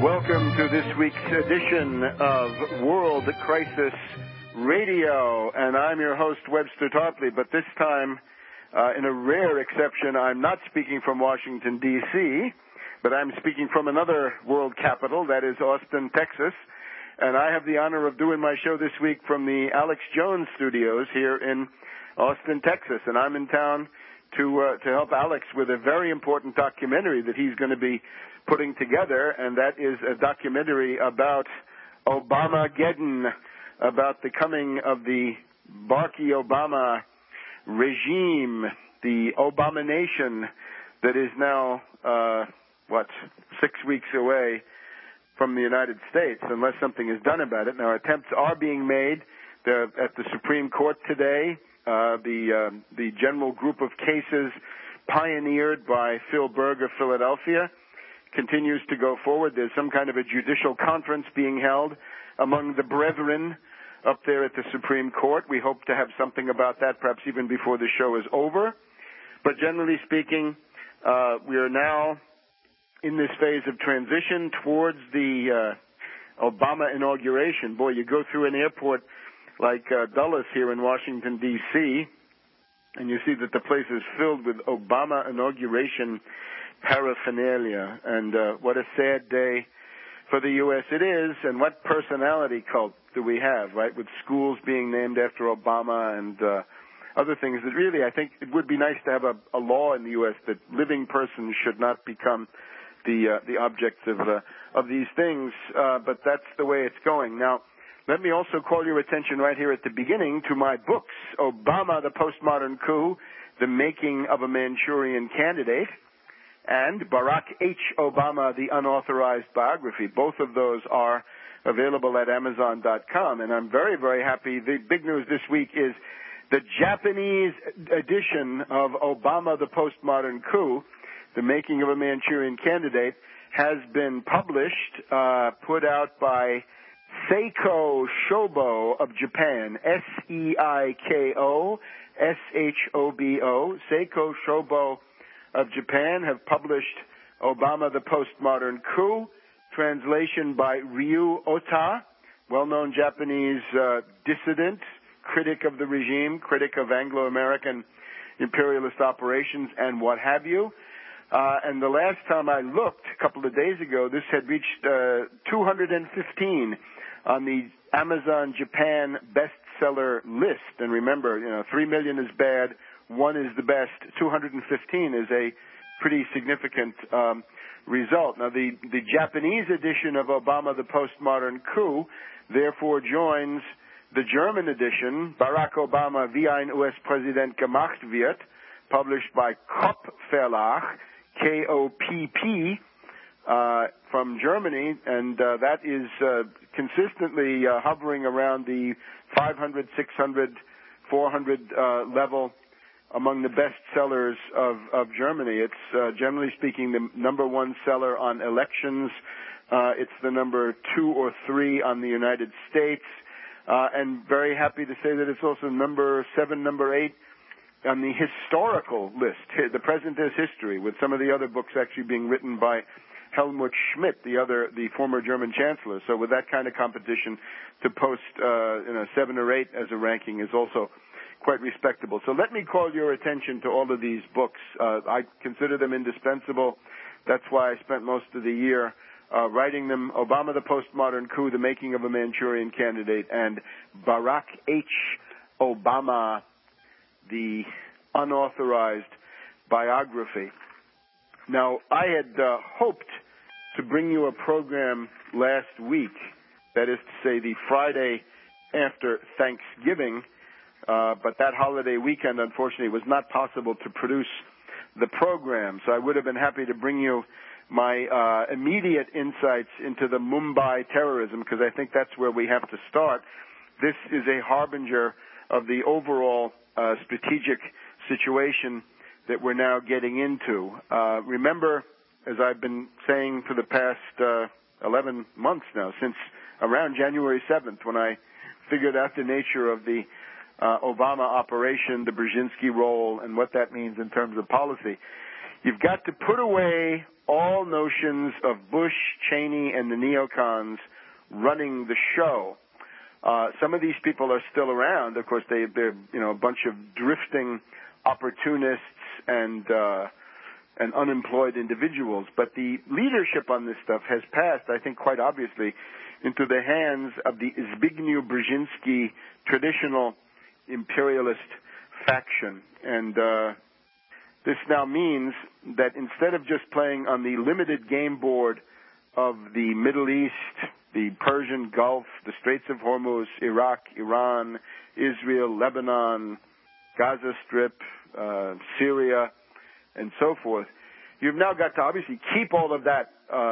Welcome to this week's edition of World Crisis Radio, and I'm your host, Webster Tarpley, but this time, in a rare exception, I'm not speaking from Washington, D.C., but I'm speaking from another world capital, that is Austin, Texas, and I have the honor of doing my show this week from the Alex Jones studios here in Austin, Texas, and I'm in town to help Alex with a very important documentary that he's going to be putting together, and that is a documentary about Obamageddon, about the coming of the Barack Obama regime, the Obamanation that is now, 6 weeks away from the United States, unless something is done about it. Now, attempts are being made at the Supreme Court today. The general group of cases pioneered by Phil Berg of Philadelphia continues to go forward. There's some kind of a judicial conference being held among the brethren up there at the Supreme Court. We hope to have something about that perhaps even before the show is over. But generally speaking, we are now in this phase of transition towards the Obama inauguration. Boy, you go through an airport like Dulles here in Washington, D.C., and you see that the place is filled with Obama inauguration paraphernalia. And what a sad day for the U.S. it is, and what personality cult do we have, right, with schools being named after Obama and other things that really, I think it would be nice to have a law in the U.S. that living persons should not become the objects of these things, but that's the way it's going. Now, let me also call your attention right here at the beginning to my books, Obama, the Postmodern Coup, The Making of a Manchurian Candidate, and Barack H. Obama, The Unauthorized Biography. Both of those are available at Amazon.com, and I'm very, very happy. The big news this week is the Japanese edition of Obama, the Postmodern Coup, The Making of a Manchurian Candidate, has been published, put out by Seiko Shobo of Japan, Seiko Shobo, Seiko Shobo of Japan have published Obama, the Postmodern Coup, translation by Ryu Ota, well-known Japanese dissident, critic of the regime, critic of Anglo-American imperialist operations and what have you. And the last time I looked, a couple of days ago, this had reached 215 on the Amazon Japan bestseller list. And remember, 3 million is bad, 1 is the best, 215 is a pretty significant result. Now, the Japanese edition of Obama, the Postmodern Coup, therefore joins the German edition, Barack Obama, wie ein US-Präsident gemacht wird, published by Kopp Verlag, K-O-P-P, from Germany, and that is consistently hovering around the 500, 600, 400 level among the best sellers of Germany. It's, generally speaking, the number one seller on elections. It's the number 2 or 3 on the United States, and very happy to say that it's also number 7, number 8 on the historical list, the present is history, with some of the other books actually being written by Helmut Schmidt, the former German chancellor. So with that kind of competition, to post 7 or 8 as a ranking is also quite respectable. So let me call your attention to all of these books. I consider them indispensable. That's why I spent most of the year writing them. Obama, the Postmodern Coup, The Making of a Manchurian Candidate, and Barack H. Obama, The Unauthorized Biography. Now, I had hoped to bring you a program last week, that is to say the Friday after Thanksgiving, but that holiday weekend, unfortunately, was not possible to produce the program. So I would have been happy to bring you my immediate insights into the Mumbai terrorism, because I think that's where we have to start. This is a harbinger of the overall strategic situation that we're now getting into. Remember, as I've been saying for the past 11 months now, since around January 7th, when I figured out the nature of the Obama operation, the Brzezinski role, and what that means in terms of policy, You've got to put away all notions of Bush, Cheney, and the neocons running the show. Some of these people are still around. Of course, they're a bunch of drifting opportunists and unemployed individuals. But the leadership on this stuff has passed, I think, quite obviously, into the hands of the Zbigniew Brzezinski traditional imperialist faction. And this now means that instead of just playing on the limited game board of the Middle East, the Persian Gulf, the Straits of Hormuz, Iraq, Iran, Israel, Lebanon, Gaza Strip, Syria, and so forth, you've now got to obviously keep all of that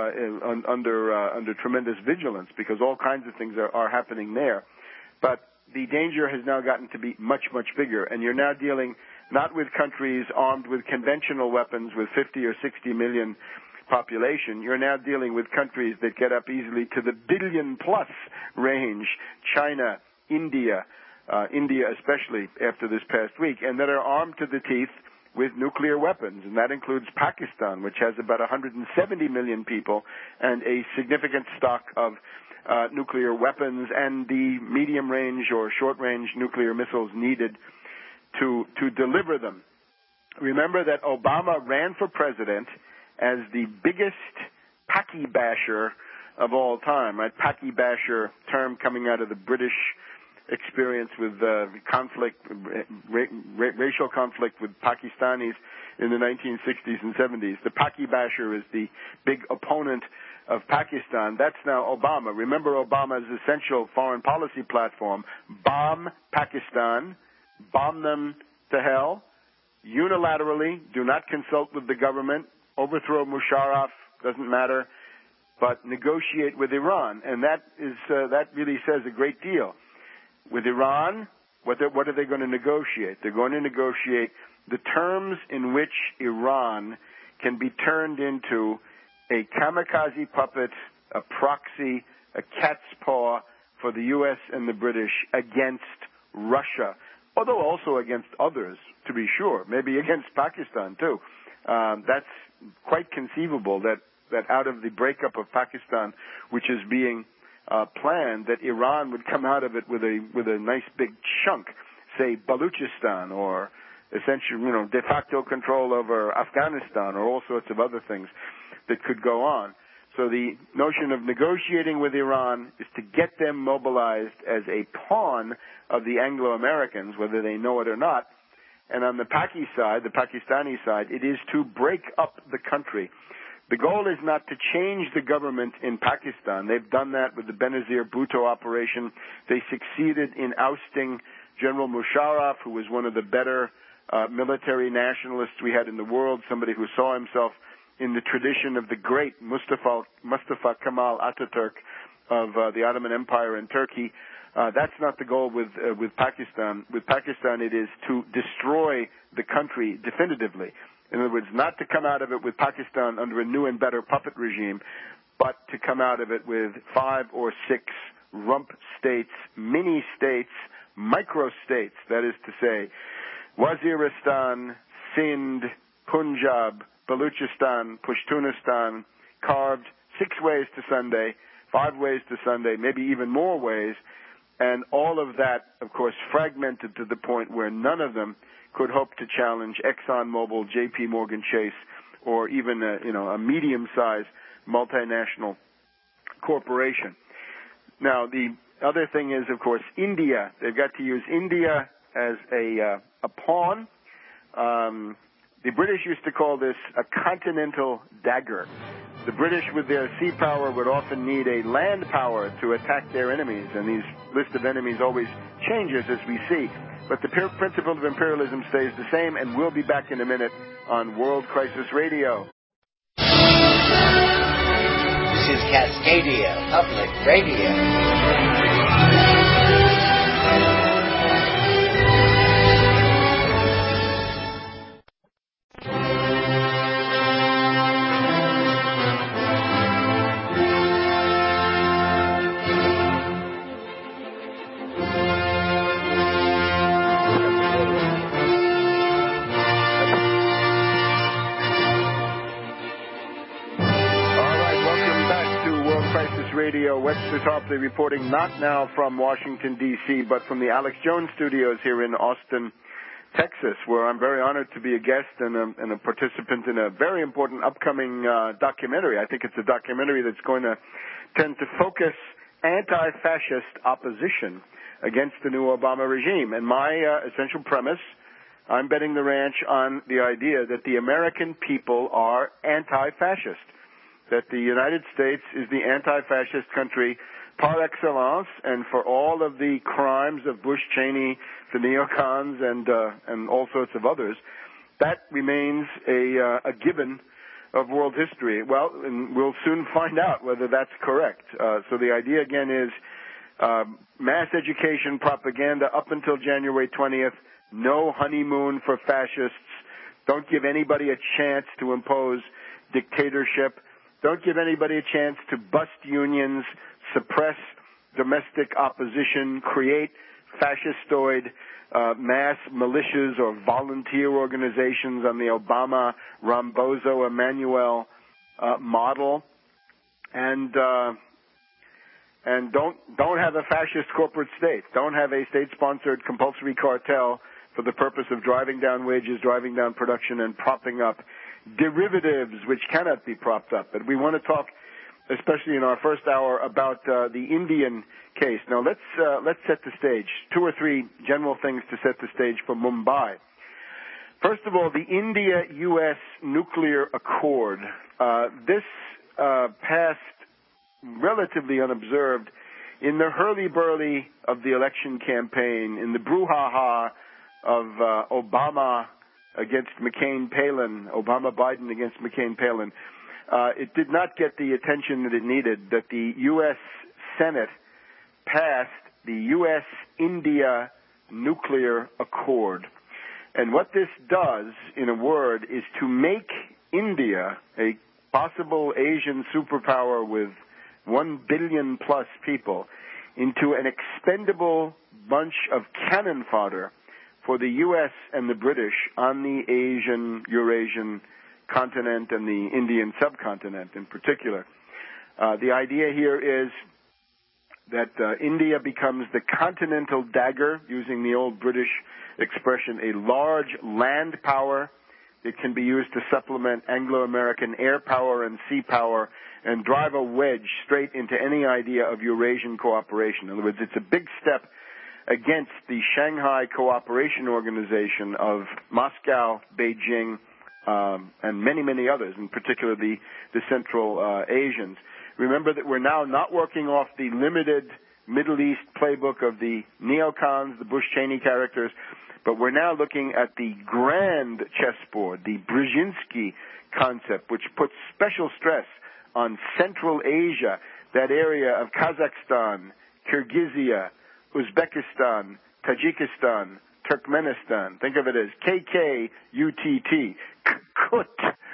under tremendous vigilance, because all kinds of things are happening there. But the danger has now gotten to be much, much bigger, and you're now dealing not with countries armed with conventional weapons with 50 or 60 million population. You're now dealing with countries that get up easily to the billion-plus range, China, India especially after this past week, and that are armed to the teeth with nuclear weapons, and that includes Pakistan, which has about 170 million people and a significant stock of nuclear weapons and the medium-range or short-range nuclear missiles needed to deliver them. Remember that Obama ran for president as the biggest Paki basher of all time, right? Paki basher, term coming out of the British experience with conflict, racial conflict with Pakistanis in the 1960s and 70s. The Paki basher is the big opponent of Pakistan. That's now Obama. Remember Obama's essential foreign policy platform: bomb Pakistan, bomb them to hell, unilaterally, do not consult with the government, overthrow Musharraf, doesn't matter, but negotiate with Iran. And that really says a great deal. With Iran, what are they going to negotiate? They're going to negotiate the terms in which Iran can be turned into a kamikaze puppet, a proxy, a cat's paw for the U.S. and the British against Russia, although also against others, to be sure, maybe against Pakistan too. That's quite conceivable that out of the breakup of Pakistan, which is being planned, that Iran would come out of it with a nice big chunk, say Baluchistan, or essentially, de facto control over Afghanistan, or all sorts of other things that could go on. So the notion of negotiating with Iran is to get them mobilized as a pawn of the Anglo-Americans, whether they know it or not. And on the Paki side, the Pakistani side, it is to break up the country. The goal is not to change the government in Pakistan. They've done that with the Benazir Bhutto operation. They succeeded in ousting General Musharraf, who was one of the better military nationalists we had in the world, somebody who saw himself in the tradition of the great Mustafa Kemal Ataturk of the Ottoman Empire in Turkey. That's not the goal with Pakistan. With Pakistan, it is to destroy the country definitively. In other words, not to come out of it with Pakistan under a new and better puppet regime, but to come out of it with 5 or 6 rump states, mini-states, micro-states, that is to say, Waziristan, Sindh, Punjab, Baluchistan, Pashtunistan, carved 6 ways to Sunday, 5 ways to Sunday, maybe even more ways, and all of that, of course, fragmented to the point where none of them could hope to challenge ExxonMobil, J.P. Morgan Chase, or even a medium-sized multinational corporation. Now, the other thing is, of course, India. They've got to use India as a pawn. The British used to call this a continental dagger. The British, with their sea power, would often need a land power to attack their enemies, and these list of enemies always changes as we see. But the principle of imperialism stays the same, and we'll be back in a minute on World Crisis Radio. This is Cascadia Public Radio. Radio. Webster Tarpley reporting not now from Washington, D.C., but from the Alex Jones studios here in Austin, Texas, where I'm very honored to be a guest and a participant in a very important upcoming documentary. I think it's a documentary that's going to tend to focus anti-fascist opposition against the new Obama regime. And my essential premise, I'm betting the ranch on the idea that the American people are anti-fascist, that the United States is the anti-fascist country par excellence, and for all of the crimes of Bush, Cheney, the neocons, and all sorts of others, that remains a given of world history. Well, and we'll soon find out whether that's correct. So the idea again is mass education propaganda up until January 20th, no honeymoon for fascists, don't give anybody a chance to impose dictatorship, don't give anybody a chance to bust unions, suppress domestic opposition, create fascistoid mass militias or volunteer organizations on the Obama, Rambozo, Emanuel model, and don't have a fascist corporate state. Don't have a state-sponsored compulsory cartel for the purpose of driving down wages, driving down production, and propping up derivatives which cannot be propped up. But we want to talk, especially in our first hour, about the Indian case. Now let's set the stage. 2 or 3 general things to set the stage for Mumbai. First of all, the India-U.S. nuclear accord. This passed relatively unobserved in the hurly-burly of the election campaign, in the brouhaha of Obama against McCain-Palin, Obama-Biden against McCain-Palin. It did not get the attention that it needed, that the U.S. Senate passed the U.S.-India nuclear accord. And what this does, in a word, is to make India, a possible Asian superpower with 1 billion plus people, into an expendable bunch of cannon fodder for the U.S. and the British on the Asian, Eurasian continent and the Indian subcontinent in particular. The idea here is that India becomes the continental dagger, using the old British expression, a large land power that can be used to supplement Anglo-American air power and sea power and drive a wedge straight into any idea of Eurasian cooperation. In other words, it's a big step against the Shanghai Cooperation Organization of Moscow, Beijing, and many, many others, in particular the Central Asians. Remember that we're now not working off the limited Middle East playbook of the neocons, the Bush-Cheney characters, but we're now looking at the grand chessboard, the Brzezinski concept, which puts special stress on Central Asia, that area of Kazakhstan, Kyrgyzia, Uzbekistan, Tajikistan, Turkmenistan. Think of it as KKUTT. Kut.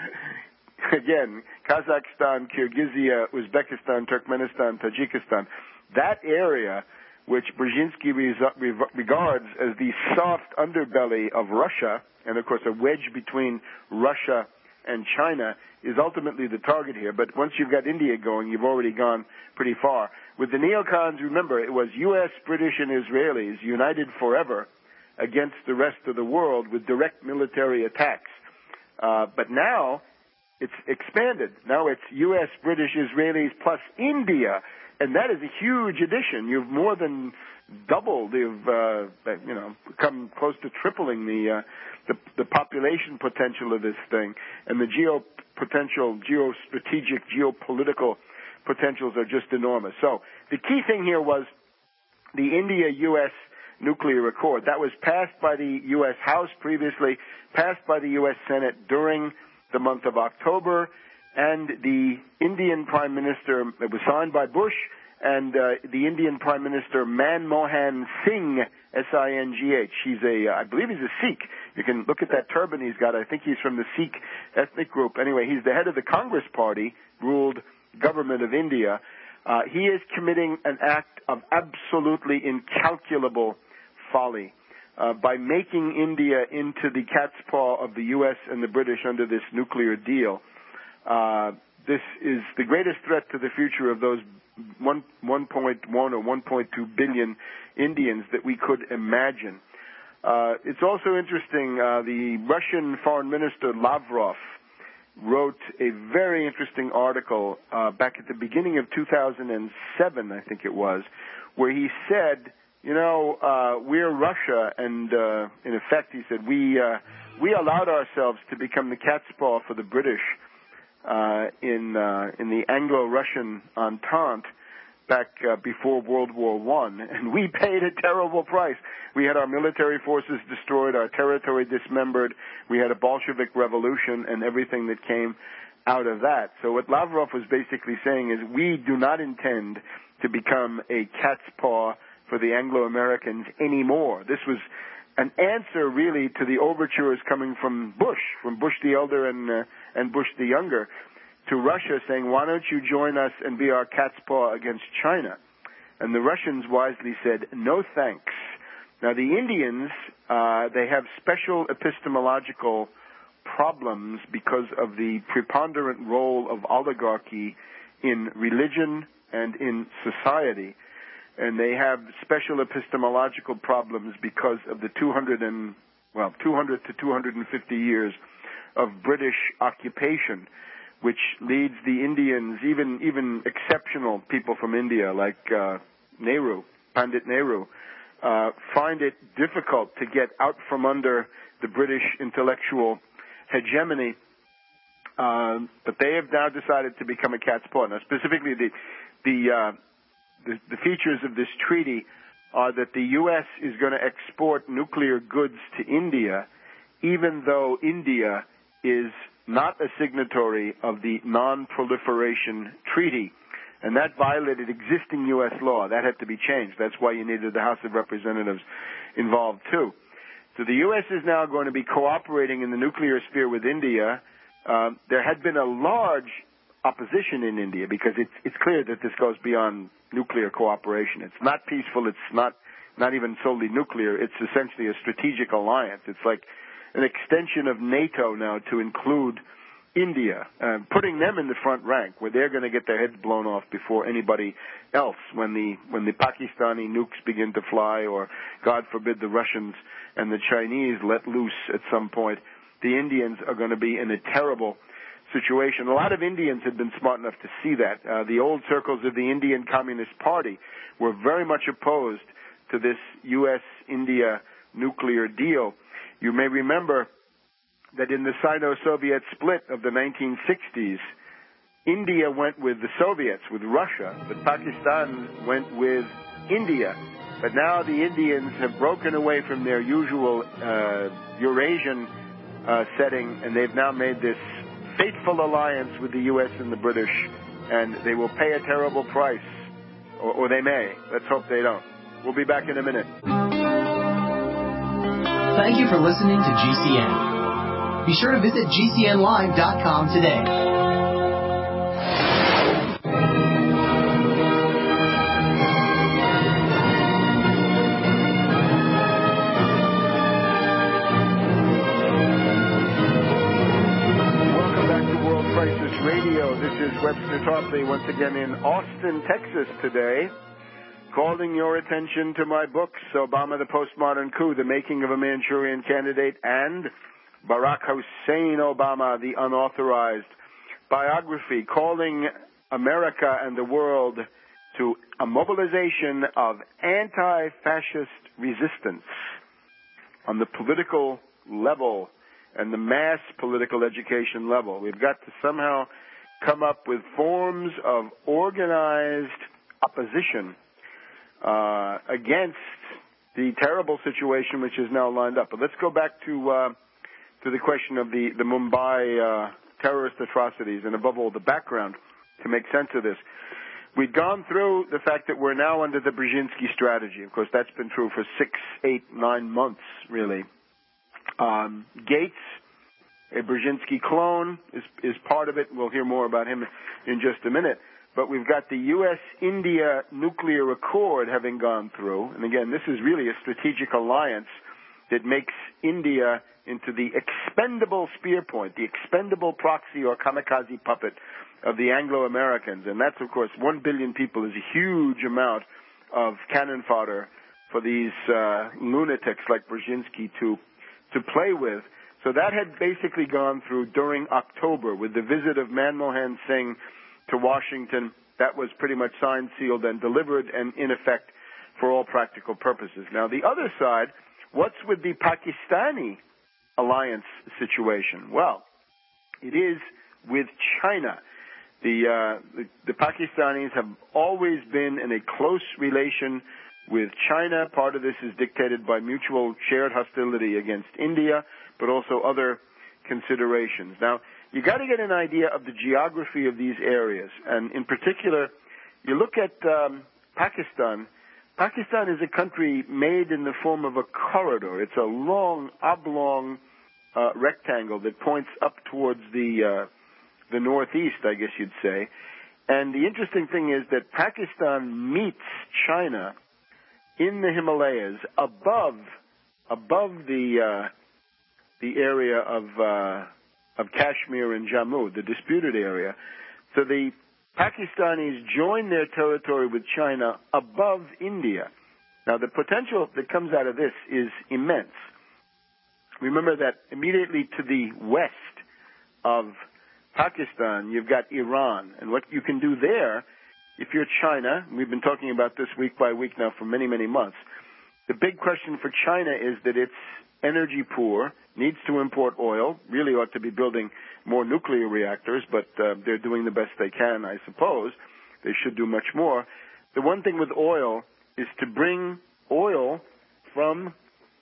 Again, Kazakhstan, Kyrgyzia, Uzbekistan, Turkmenistan, Tajikistan. That area, which Brzezinski regards as the soft underbelly of Russia, and of course a wedge between Russia and China, is ultimately the target here. But once you've got India going, you've already gone pretty far. With the neocons, remember, it was U.S., British, and Israelis united forever against the rest of the world with direct military attacks. But now it's expanded. Now it's U.S., British, Israelis plus India, and that is a huge addition. You've more than doubled. You've come close to tripling the population potential of this thing, and the geostrategic, geopolitical potentials are just enormous. So the key thing here was the India-U.S. nuclear accord. That was passed by the U.S. House previously, passed by the U.S. Senate during the month of October, and the Indian Prime Minister, it was signed by Bush, and the Indian Prime Minister Manmohan Singh, S-I-N-G-H. I believe he's a Sikh. You can look at that turban he's got. I think he's from the Sikh ethnic group. Anyway, he's the head of the Congress Party ruled government of India. He is committing an act of absolutely incalculable folly by making India into the cat's paw of the U.S. and the British under this nuclear deal. This is the greatest threat to the future of those 1.1 or 1.2 billion Indians that we could imagine. It's also interesting, the Russian Foreign Minister Lavrov wrote a very interesting article back at the beginning of 2007, I think it was, where he said, we're Russia, and in effect he said, we allowed ourselves to become the cat's paw for the British in the Anglo-Russian Entente back before World War I, and we paid a terrible price. We had our military forces destroyed, our territory dismembered, we had a Bolshevik revolution and everything that came out of that. So what Lavrov was basically saying is we do not intend to become a cat's paw for the Anglo-Americans anymore. This was an answer really to the overtures coming from Bush the elder and Bush the younger, to Russia saying, why don't you join us and be our cat's paw against China? And the Russians wisely said, no thanks. Now the Indians, they have special epistemological problems because of the preponderant role of oligarchy in religion and in society. And they have special epistemological problems because of the 200 to 250 years of British occupation, which leads the Indians, even exceptional people from India like Pandit Nehru, find it difficult to get out from under the British intellectual hegemony. But they have now decided to become a cat's paw. Now, specifically, the features of this treaty are that the U.S. is going to export nuclear goods to India, even though India is not a signatory of the Non-Proliferation Treaty. And that violated existing U.S. law. That had to be changed. That's why you needed the House of Representatives involved, too. So the U.S. is now going to be cooperating in the nuclear sphere with India. There had been a large opposition in India because it's clear that this goes beyond nuclear cooperation. It's not peaceful. It's not even solely nuclear. It's essentially a strategic alliance. It's like an extension of NATO now to include India, putting them in the front rank where they're going to get their heads blown off before anybody else when the Pakistani nukes begin to fly, or God forbid the Russians and the Chinese let loose at some point. The Indians are going to be in a terrible situation. A lot of Indians had been smart enough to see that. The old circles of the Indian Communist Party were very much opposed to this U.S.-India nuclear deal. You may remember that in the Sino-Soviet split of the 1960s, India went with the Soviets, with Russia, but Pakistan went with India. But now the Indians have broken away from their usual Eurasian setting, and they've now made this fateful alliance with the U.S. and the British, and they will pay a terrible price, or they may. Let's hope they don't. We'll be back in a minute. Thank you for listening to GCN. Be sure to visit GCNlive.com today. This is Webster Tarpley once again in Austin, Texas today, calling your attention to my books, Obama, the Postmodern Coup, The Making of a Manchurian Candidate, and Barack Hussein Obama, the Unauthorized Biography, calling America and the world to a mobilization of anti-fascist resistance on the political level and the mass political education level. We've got to somehow come up with forms of organized opposition against the terrible situation which is now lined up. But let's go back to the question of the Mumbai terrorist atrocities, and above all the background to make sense of this. We've gone through the fact that we're now under the Brzezinski strategy. Of course, that's been true for 6, 8, 9 months, really. Gates, a Brzezinski clone, is part of it. We'll hear more about him in just a minute. But we've got the U.S.-India nuclear accord having gone through. And again, this is really a strategic alliance that makes India into the expendable spear point, the expendable proxy or kamikaze puppet of the Anglo-Americans. And that's, of course, 1 billion people is a huge amount of cannon fodder for these lunatics like Brzezinski to play with. So that had basically gone through during October with the visit of Manmohan Singh to Washington. That was pretty much signed, sealed, and delivered, and in effect for all practical purposes. Now, the other side, what's with the Pakistani alliance situation? Well, it is with China. The Pakistanis have always been in a close relation with China. Part of this is dictated by mutual shared hostility against India, but also other considerations. Now, you got to get an idea of the geography of these areas, and in particular, you look at Pakistan. Pakistan is a country made in the form of a corridor. It's a long, oblong rectangle that points up towards the northeast, I guess you'd say. And the interesting thing is that Pakistan meets China in the Himalayas above the area of Kashmir and Jammu, the disputed area. So the Pakistanis join their territory with China above India. Now, the potential that comes out of this is immense. Remember that immediately to the west of Pakistan, you've got Iran. And what you can do there, if you're China, we've been talking about this week by week now for many, many months, the big question for China is that it's energy poor, needs to import oil, really ought to be building more nuclear reactors, but they're doing the best they can, I suppose. They should do much more. The one thing with oil is to bring oil from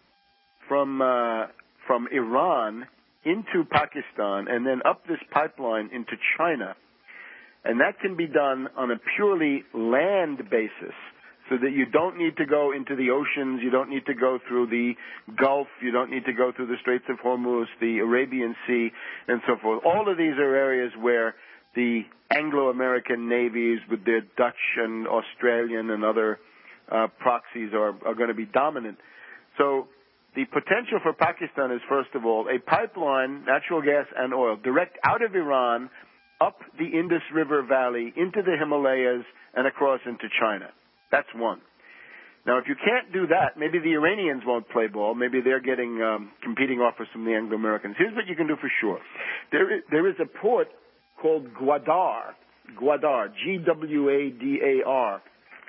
Iran into Pakistan and then up this pipeline into China. And that can be done on a purely land basis, so that you don't need to go into the oceans, you don't need to go through the Gulf, you don't need to go through the Straits of Hormuz, the Arabian Sea, and so forth. All of these are areas where the Anglo-American navies with their Dutch and Australian and other proxies are going to be dominant. So the potential for Pakistan is, first of all, a pipeline, natural gas and oil, direct out of Iran, up the Indus River Valley, into the Himalayas, and across into China. That's one. Now, if you can't do that, maybe the Iranians won't play ball. Maybe they're getting competing offers from the Anglo-Americans. Here's what you can do for sure. There is a port called Gwadar. Gwadar, G-W-A-D-A-R.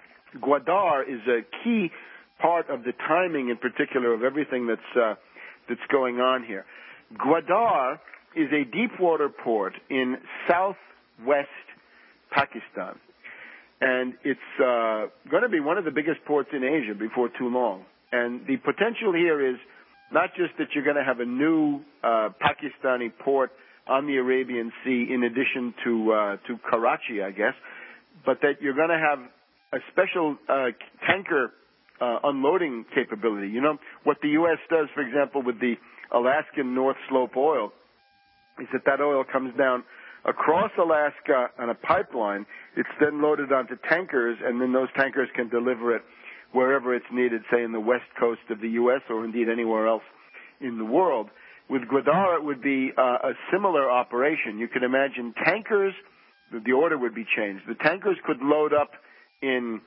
Gwadar is a key part of the timing, in particular, of everything that's going on here. Gwadar is a deep-water port in southwest Pakistan. And it's going to be one of the biggest ports in Asia before too long. And the potential here is not just that you're going to have a new Pakistani port on the Arabian Sea in addition to Karachi, I guess, but that you're going to have a special tanker unloading capability. You know, what the U.S. does, for example, with the Alaskan North Slope oil is that oil comes down across Alaska on a pipeline. It's then loaded onto tankers, and then those tankers can deliver it wherever it's needed, say in the west coast of the U.S. or indeed anywhere else in the world. With Gwadar, it would be a similar operation. You can imagine tankers, the order would be changed. The tankers could load up in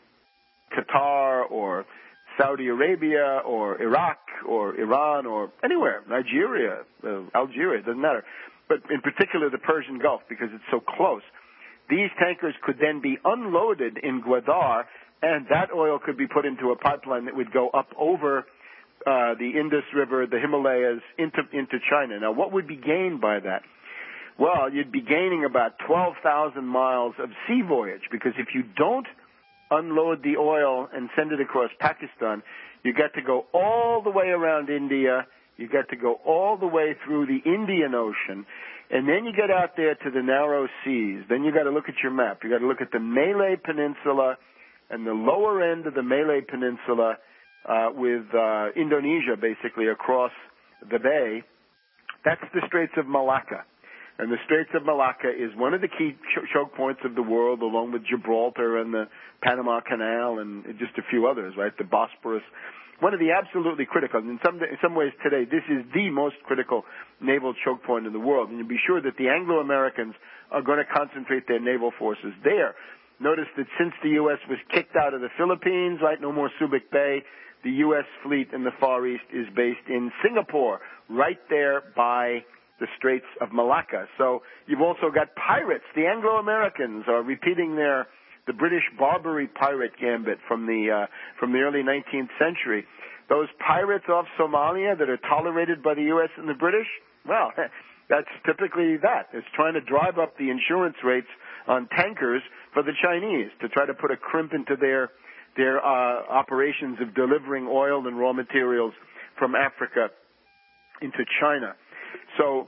Qatar or Saudi Arabia or Iraq or Iran or anywhere, Nigeria, Algeria, it doesn't matter. But in particular the Persian Gulf, because it's so close. These tankers could then be unloaded in Gwadar, and that oil could be put into a pipeline that would go up over the Indus River, the Himalayas, into China. Now, what would be gained by that? Well, you'd be gaining about 12,000 miles of sea voyage, because if you don't unload the oil and send it across Pakistan, you got to go all the way around India, you got to go all the way through the Indian Ocean, and then you get out there to the narrow seas. Then you got to look at your map. You got to look at the Malay Peninsula and the lower end of the Malay Peninsula with Indonesia basically across the bay. That's the Straits of Malacca. And the Straits of Malacca is one of the key choke points of the world, along with Gibraltar and the Panama Canal and just a few others, right? The Bosporus. one of the absolutely critical. In some ways today, this is the most critical naval choke point in the world. And you be sure that the Anglo-Americans are going to concentrate their naval forces there. Notice that since the U.S. was kicked out of the Philippines, right, no more Subic Bay, the U.S. fleet in the Far East is based in Singapore, right there by the Straits of Malacca. So you've also got pirates. The Anglo-Americans are repeating the British Barbary pirate gambit from the early 19th century. Those pirates off Somalia that are tolerated by the U.S. and the British, well, that's typically that. It's trying to drive up the insurance rates on tankers for the Chinese to try to put a crimp into their operations of delivering oil and raw materials from Africa into China. So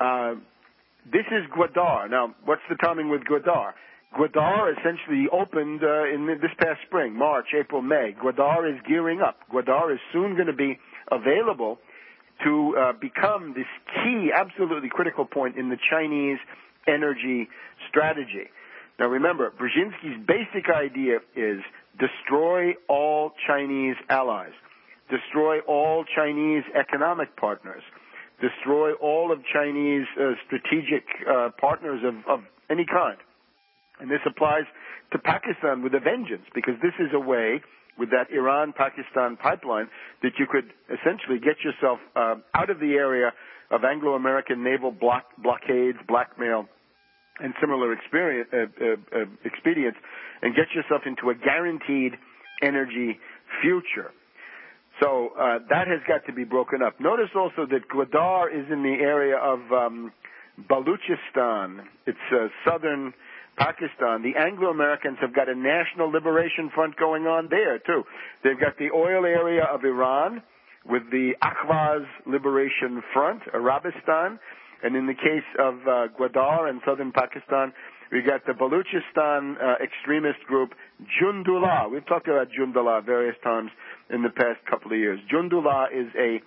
this is Gwadar. Now, what's the timing with Gwadar? Gwadar essentially opened in this past spring, March, April, May. Gwadar is gearing up. Gwadar is soon going to be available to become this key, absolutely critical point in the Chinese energy strategy. Now remember, Brzezinski's basic idea is destroy all Chinese allies, destroy all Chinese economic partners, destroy all of Chinese strategic partners of any kind. And this applies to Pakistan with a vengeance, because this is a way, with that Iran-Pakistan pipeline, that you could essentially get yourself out of the area of Anglo-American naval blockades, blackmail, and similar expedients, and get yourself into a guaranteed energy future. So that has got to be broken up. Notice also that Gwadar is in the area of Baluchistan. It's southern Pakistan. The Anglo-Americans have got a national liberation front going on there, too. They've got the oil area of Iran with the Ahvaz Liberation Front, Arabistan. And in the case of Gwadar and southern Pakistan, we got the Baluchistan extremist group, Jundullah. We've talked about Jundullah various times in the past couple of years. Jundullah is a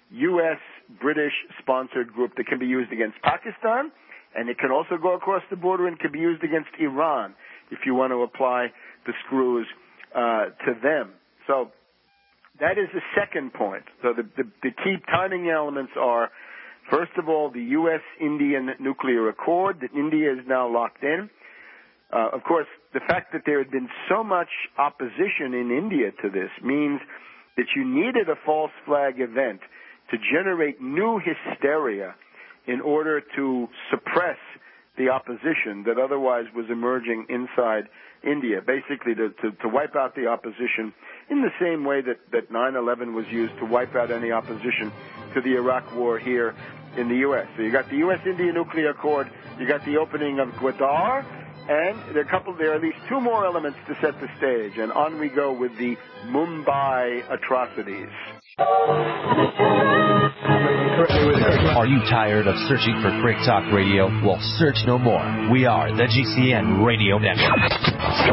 U.S.-British-sponsored group that can be used against Pakistan, and it can also go across the border and can be used against Iran if you want to apply the screws to them. So that is the second point. So the key timing elements are, first of all, the U.S.-Indian nuclear accord that India is now locked in. Of course, the fact that there had been so much opposition in India to this means that you needed a false flag event to generate new hysteria in order to suppress the opposition that otherwise was emerging inside India, basically to wipe out the opposition in the same way that 9/11 was used to wipe out any opposition to the Iraq war here in the U.S. So you got the U.S.-India nuclear accord, you got the opening of Gwadar, and there are at least two more elements to set the stage, and on we go with the Mumbai atrocities. Are you tired of searching for Frick Talk Radio? Well, search no more. We are the GCN Radio Network.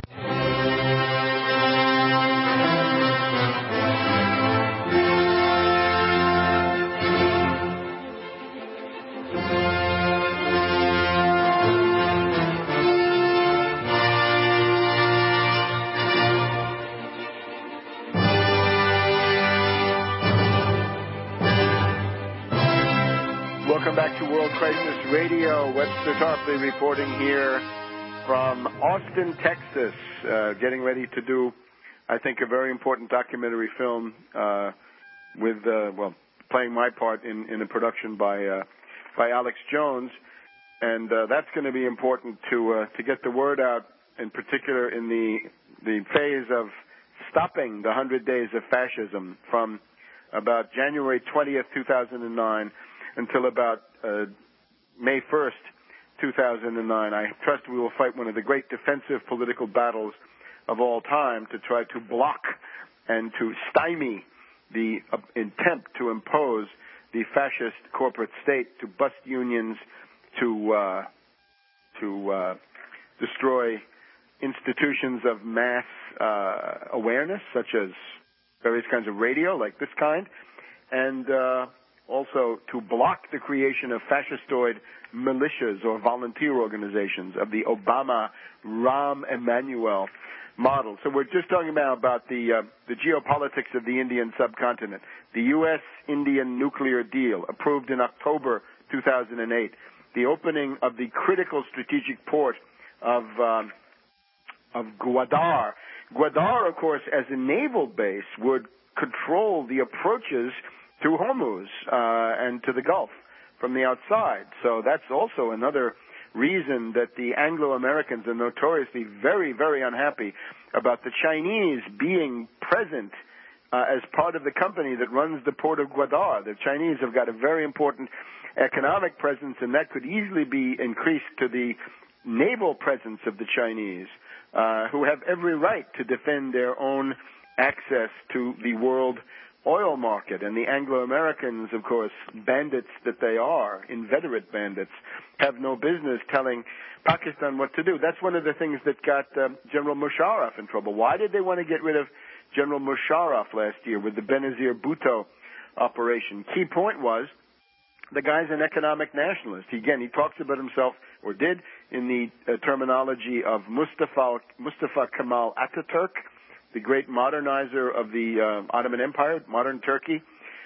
Radio, Webster Tarpley reporting here from Austin, Texas, getting ready to do, I think, a very important documentary film with, playing my part in a production by Alex Jones, and that's going to be important to get the word out, in particular in the phase of stopping the 100 Days of Fascism from about January 20th, 2009 until about May 1st, 2009. I trust we will fight one of the great defensive political battles of all time to try to block and to stymie the attempt to impose the fascist corporate state, to bust unions, to destroy institutions of mass awareness, such as various kinds of radio, like this kind, and also to block the creation of fascistoid militias or volunteer organizations of the Obama Rahm Emanuel model. So we're just talking about the geopolitics of the Indian subcontinent. The U.S.-Indian nuclear deal approved in October 2008. The opening of the critical strategic port of Gwadar. Gwadar, of course, as a naval base, would control the approaches to Hormuz and to the Gulf from the outside. So that's also another reason that the Anglo-Americans are notoriously very, very unhappy about the Chinese being present as part of the company that runs the port of Gwadar. The Chinese have got a very important economic presence, and that could easily be increased to the naval presence of the Chinese, who have every right to defend their own access to the world oil market. And the Anglo-Americans, of course, bandits that they are, inveterate bandits, have no business telling Pakistan what to do. That's one of the things that got General Musharraf in trouble. Why did they want to get rid of General Musharraf last year with the Benazir Bhutto operation? Key point was the guy's an economic nationalist. He talks about himself, or did, in the terminology of Mustafa Kemal Ataturk, the great modernizer of the Ottoman Empire, modern Turkey.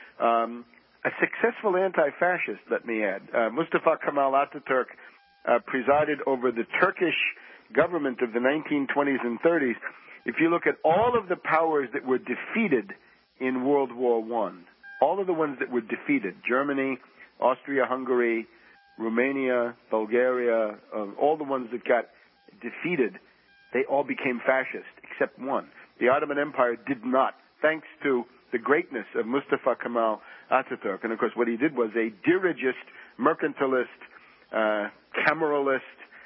A successful anti-fascist, let me add. Mustafa Kemal Ataturk presided over the Turkish government of the 1920s and 30s. If you look at all of the powers that were defeated in World War I, all of the ones that were defeated, Germany, Austria-Hungary, Romania, Bulgaria, all the ones that got defeated, they all became fascist, except one. The Ottoman Empire did not, thanks to the greatness of Mustafa Kemal Ataturk. And, of course, what he did was a dirigist, mercantilist, cameralist,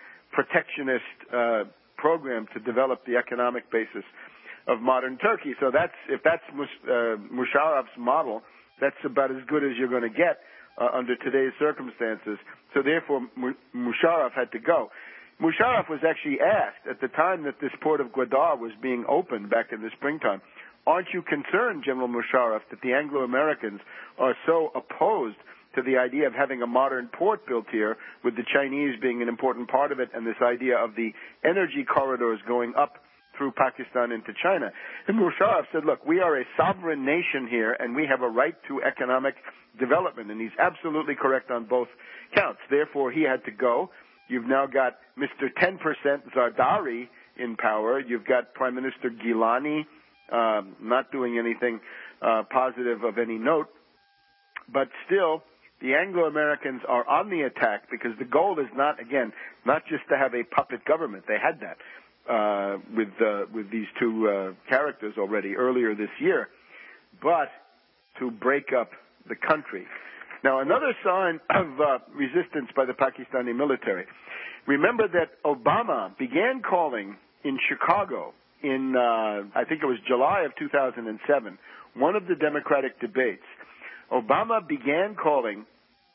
protectionist program to develop the economic basis of modern Turkey. So if that's Musharraf's model, that's about as good as you're going to get under today's circumstances. So, therefore, Musharraf had to go. Musharraf was actually asked at the time that this port of Gwadar was being opened back in the springtime, aren't you concerned, General Musharraf, that the Anglo-Americans are so opposed to the idea of having a modern port built here, with the Chinese being an important part of it, and this idea of the energy corridors going up through Pakistan into China? And Musharraf said, look, we are a sovereign nation here, and we have a right to economic development. And he's absolutely correct on both counts. Therefore, he had to go. You've now got Mr. 10% Zardari in power. You've got Prime Minister Gilani not doing anything positive of any note. But still, the Anglo-Americans are on the attack because the goal is not just to have a puppet government. They had that with these two characters already earlier this year, but to break up the country. Now, another sign of resistance by the Pakistani military. Remember that Obama began calling in Chicago in, I think it was July of 2007, one of the Democratic debates. Obama began calling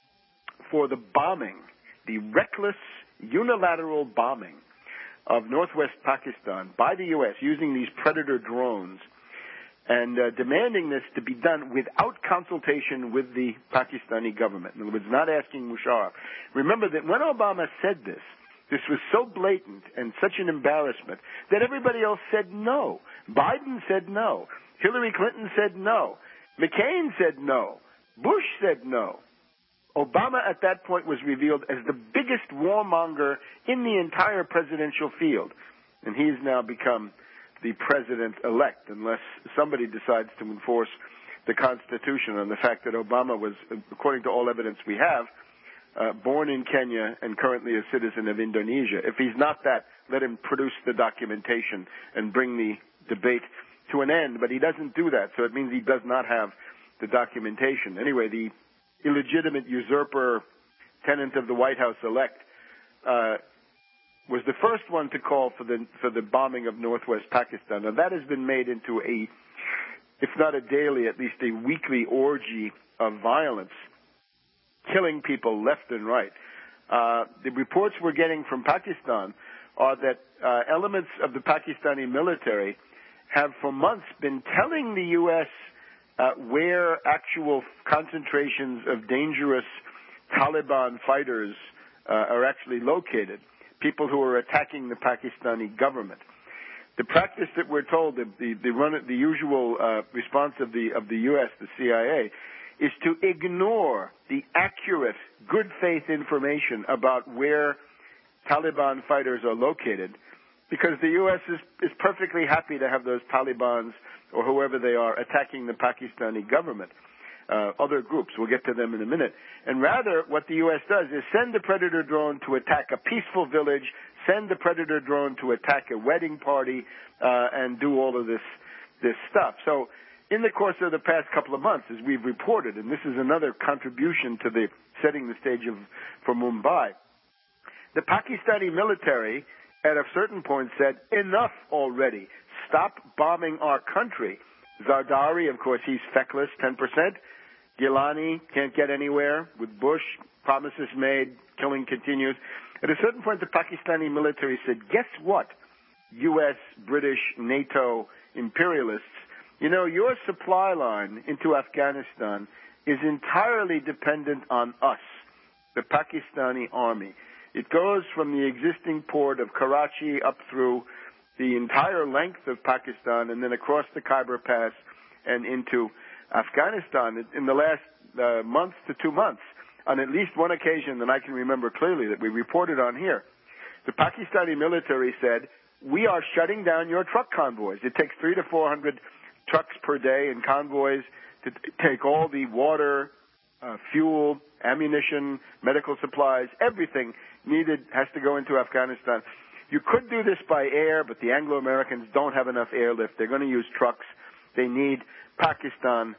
for the bombing, the reckless, unilateral bombing of northwest Pakistan by the U.S. using these Predator drones, and demanding this to be done without consultation with the Pakistani government. In other words, not asking Musharraf. Remember that when Obama said this was so blatant and such an embarrassment that everybody else said no. Biden said no. Hillary Clinton said no. McCain said no. Bush said no. Obama at that point was revealed as the biggest warmonger in the entire presidential field. And he's now become the president-elect, unless somebody decides to enforce the Constitution on the fact that Obama was, according to all evidence we have, born in Kenya and currently a citizen of Indonesia. If he's not that, let him produce the documentation and bring the debate to an end. But he doesn't do that, so it means he does not have the documentation. Anyway, the illegitimate usurper tenant of the White House elect was the first one to call for the bombing of northwest Pakistan. And that has been made into a, if not a daily, at least a weekly orgy of violence, killing people left and right. The reports we're getting from Pakistan are that elements of the Pakistani military have for months been telling the U.S. Where actual concentrations of dangerous Taliban fighters are actually located, people who are attacking the Pakistani government. The practice that we're told, the usual response of the U.S., the CIA, is to ignore the accurate, good faith information about where Taliban fighters are located, because the U.S. is perfectly happy to have those Talibans or whoever they are attacking the Pakistani government. Other groups, we'll get to them in a minute. And rather, what the U.S. does is send the Predator drone to attack a peaceful village, send the Predator drone to attack a wedding party, and do all of this stuff. So in the course of the past couple of months, as we've reported, and this is another contribution to the setting the stage for Mumbai, the Pakistani military at a certain point said, enough already. Stop bombing our country. Zardari, of course, he's feckless, 10%. Gilani can't get anywhere with Bush. Promises made, killing continues. At a certain point, the Pakistani military said, guess what, U.S., British, NATO imperialists, you know, your supply line into Afghanistan is entirely dependent on us, the Pakistani army. It goes from the existing port of Karachi up through the entire length of Pakistan and then across the Khyber Pass and into Afghanistan. In the last month to 2 months, on at least one occasion that I can remember clearly that we reported on here, the Pakistani military said, we are shutting down your truck convoys. It takes 300 to 400 trucks per day and convoys to take all the water, fuel, ammunition, medical supplies, everything needed has to go into Afghanistan. You could do this by air, but the Anglo-Americans don't have enough airlift. They're going to use trucks. They need Pakistan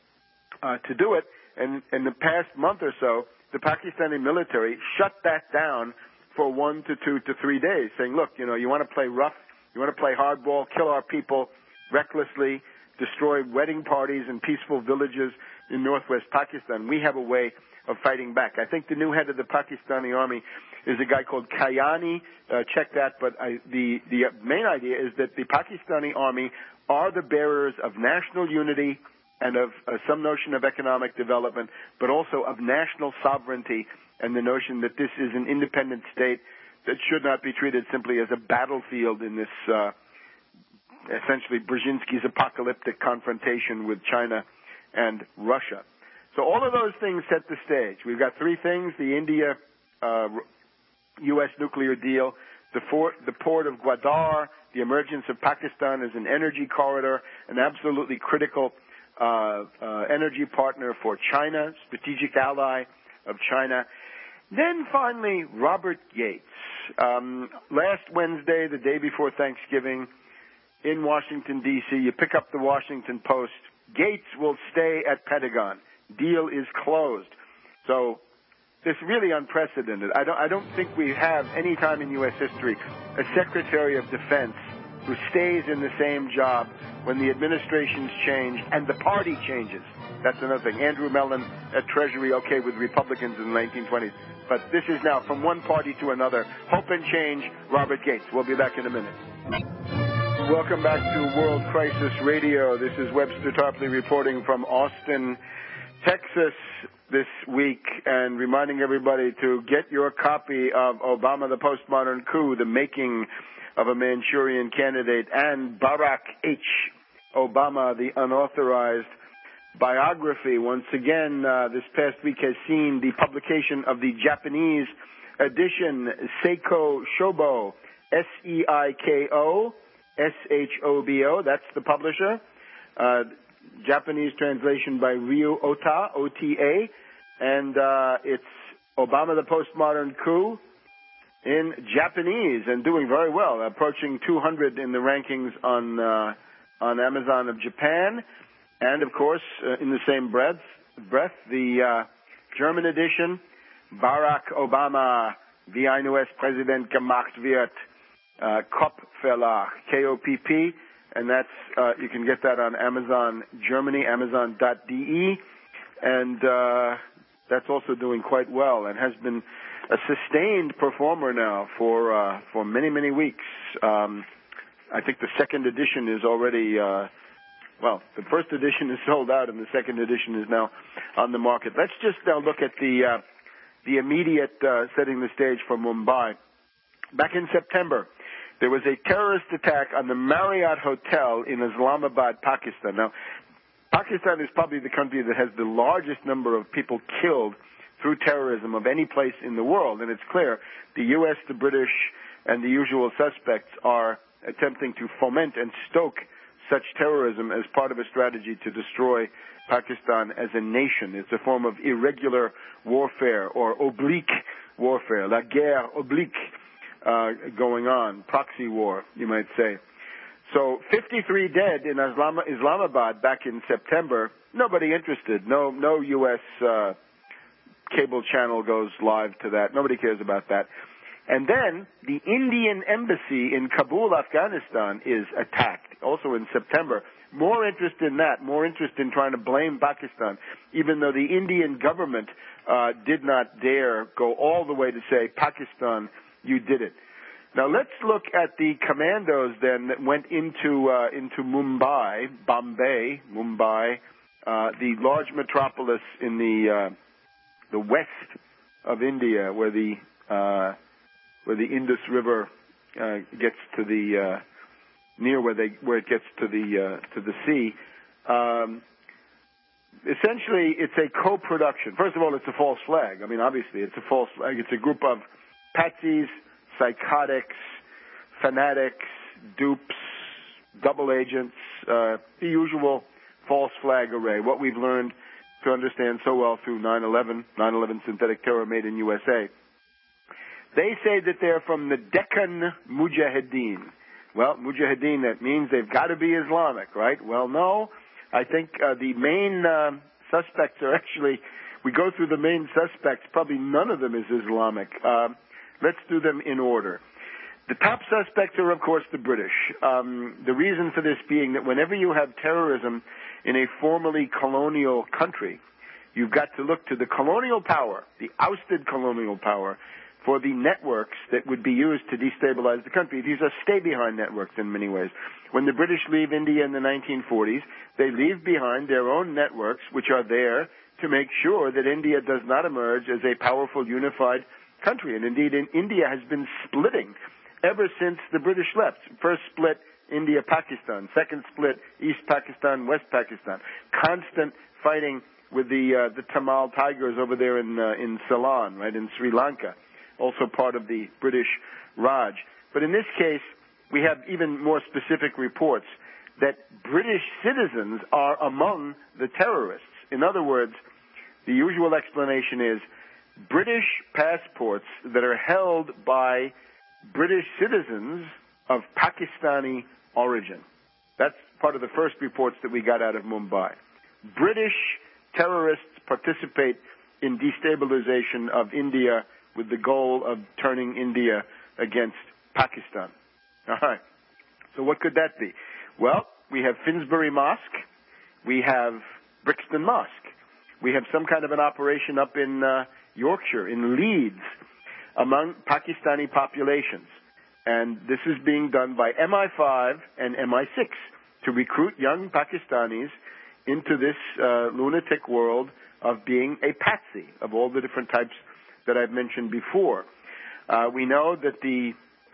to do it. And in the past month or so, the Pakistani military shut that down for 1 to 2 to 3 days, saying, look, you know, you want to play rough, you want to play hardball, kill our people recklessly, destroy wedding parties and peaceful villages in northwest Pakistan. We have a way of fighting back. I think the new head of the Pakistani army is a guy called Kayani. Check that. But the main idea is that the Pakistani army are the bearers of national unity and of some notion of economic development, but also of national sovereignty and the notion that this is an independent state that should not be treated simply as a battlefield in this essentially Brzezinski's apocalyptic confrontation with China and Russia. So all of those things set the stage. We've got three things: the India-U.S. nuclear deal, the port of Gwadar, the emergence of Pakistan as an energy corridor, an absolutely critical energy partner for China, strategic ally of China. Then finally, Robert Gates. Last Wednesday, the day before Thanksgiving, in Washington, D.C., you pick up the Washington Post, Gates will stay at Pentagon. Deal is closed. So it's really unprecedented. I don't think we have any time in U.S. history a Secretary of Defense who stays in the same job when the administrations change and the party changes. That's another thing. Andrew Mellon at Treasury, okay, with Republicans in the 1920s. But this is now from one party to another. Hope and change, Robert Gates. We'll be back in a minute. Welcome back to World Crisis Radio. This is Webster Tarpley reporting from Austin, Texas this week, and reminding everybody to get your copy of Obama the Postmodern Coup, The Making of a Manchurian Candidate, and Barack H. Obama, the Unauthorized Biography. Once again, this past week has seen the publication of the Japanese edition, Seiko Shobo, Seiko Shobo, that's the publisher. Japanese translation by Ryu Ota, O-T-A, and it's Obama the Postmodern Coup in Japanese, and doing very well, approaching 200 in the rankings on Amazon of Japan. And, of course, in the same breath, the German edition, Barack Obama, wie ein US-Präsident gemacht wird, Kopf-Verlag, K-O-P-P, and that's you can get that on Amazon Germany, Amazon.de, and that's also doing quite well and has been a sustained performer now for many weeks. I think the second edition is already the first edition is sold out, and the second edition is now on the market. Let's just now look at the immediate setting the stage for Mumbai. Back in September, There was a terrorist attack on the Marriott Hotel in Islamabad, Pakistan. Now, Pakistan is probably the country that has the largest number of people killed through terrorism of any place in the world, and it's clear the U.S., the British, and the usual suspects are attempting to foment and stoke such terrorism as part of a strategy to destroy Pakistan as a nation. It's a form of irregular warfare or oblique warfare, la guerre oblique, going on, proxy war, you might say. So 53 dead in Islamabad back in September. Nobody interested. No U.S. Cable channel goes live to that. Nobody cares about that. And then the Indian embassy in Kabul, Afghanistan, is attacked, also in September. More interest in that, more interest in trying to blame Pakistan, even though the Indian government did not dare go all the way to say, Pakistan, you did it. Now let's look at the commandos then that went into Mumbai, the large metropolis in the west of India, where the Indus River gets to the near where it gets to the sea. Essentially, it's a co-production. First of all, it's a false flag. I mean, obviously, it's a false flag. It's a group of patsies, psychotics, fanatics, dupes, double agents, the usual false flag array. What we've learned to understand so well through 9/11 synthetic terror made in USA. They say that they're from the Deccan Mujahideen. Well, Mujahideen, that means they've got to be Islamic, right? Well, no. I think the main suspects are actually, we go through the main suspects, probably none of them is Islamic. Let's do them in order. The top suspects are, of course, the British. The reason for this being that whenever you have terrorism in a formerly colonial country, you've got to look to the colonial power, the ousted colonial power, for the networks that would be used to destabilize the country. These are stay-behind networks in many ways. When the British leave India in the 1940s, they leave behind their own networks, which are there to make sure that India does not emerge as a powerful, unified country. And indeed, India has been splitting ever since the British left. First split, India-Pakistan. Second split, East Pakistan, West Pakistan. Constant fighting with the Tamil Tigers over there in Ceylon, right, in Sri Lanka. Also part of the British Raj. But in this case, we have even more specific reports that British citizens are among the terrorists. In other words, the usual explanation is British passports that are held by British citizens of Pakistani origin. That's part of the first reports that we got out of Mumbai. British terrorists participate in destabilization of India with the goal of turning India against Pakistan. All right. So what could that be? Well, we have Finsbury Mosque. We have Brixton Mosque. We have some kind of an operation up in Yorkshire, in Leeds, among Pakistani populations. And this is being done by MI5 and MI6 to recruit young Pakistanis into this lunatic world of being a patsy of all the different types that I've mentioned before. We know that the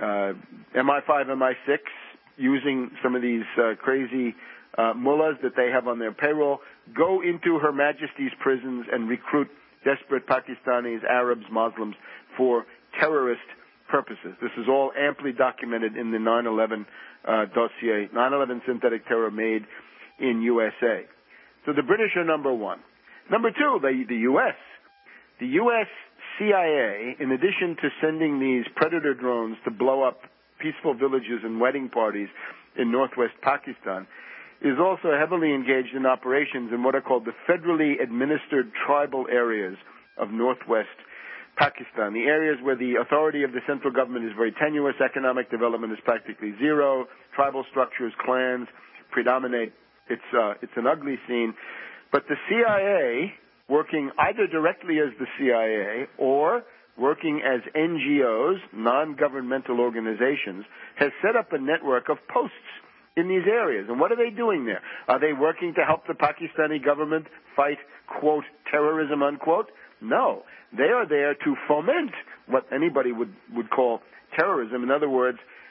MI5, MI6, using some of these crazy mullahs that they have on their payroll, go into Her Majesty's prisons and recruit desperate Pakistanis, Arabs, Muslims for terrorist purposes. This is all amply documented in the 9/11 dossier, 9/11 synthetic terror made in USA. So the British are number one. Number two, the U.S. The U.S. CIA, in addition to sending these predator drones to blow up peaceful villages and wedding parties in northwest Pakistan, is also heavily engaged in operations in what are called the federally administered tribal areas of northwest Pakistan, the areas where the authority of the central government is very tenuous, economic development is practically zero, tribal structures, clans predominate. It's an ugly scene. But the CIA, working either directly as the CIA or working as NGOs, non-governmental organizations, has set up a network of posts in these areas. And what are they doing there? Are they working to help the Pakistani government fight, quote, terrorism, unquote? No. They are there to foment what anybody would call terrorism. In other words,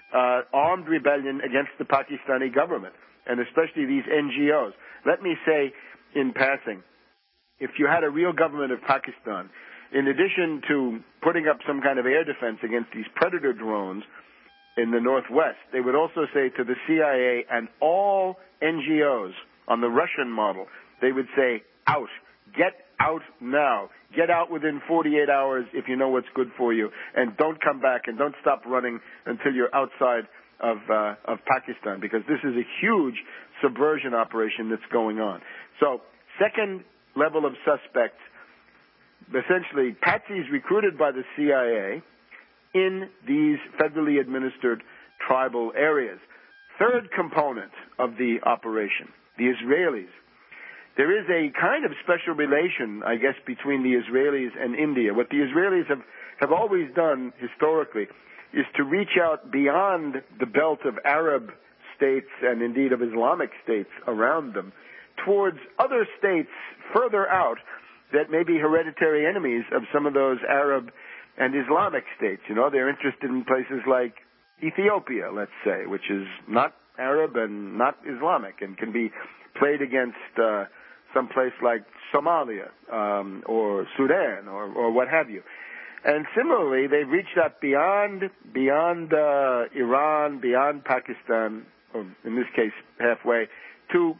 armed rebellion against the Pakistani government, and especially these NGOs. Let me say in passing, if you had a real government of Pakistan, in addition to putting up some kind of air defense against these predator drones in the northwest, they would also say to the CIA and all NGOs on the Russian model, they would say, out. Get out now. Get out within 48 hours if you know what's good for you, and don't come back and don't stop running until you're outside of Pakistan, because this is a huge subversion operation that's going on. So, second level of suspects, essentially patsies recruited by the CIA in these federally administered tribal areas. Third component of the operation, the Israelis. There is a kind of special relation, I guess, between the Israelis and India. What the Israelis have always done historically is to reach out beyond the belt of Arab states and indeed of Islamic states around them towards other states further out that may be hereditary enemies of some of those Arab and Islamic states. You know, they're interested in places like Ethiopia, let's say, which is not Arab and not Islamic and can be played against some place like Somalia or Sudan or what have you. And similarly, they've reached out beyond Iran, beyond Pakistan, or in this case halfway, to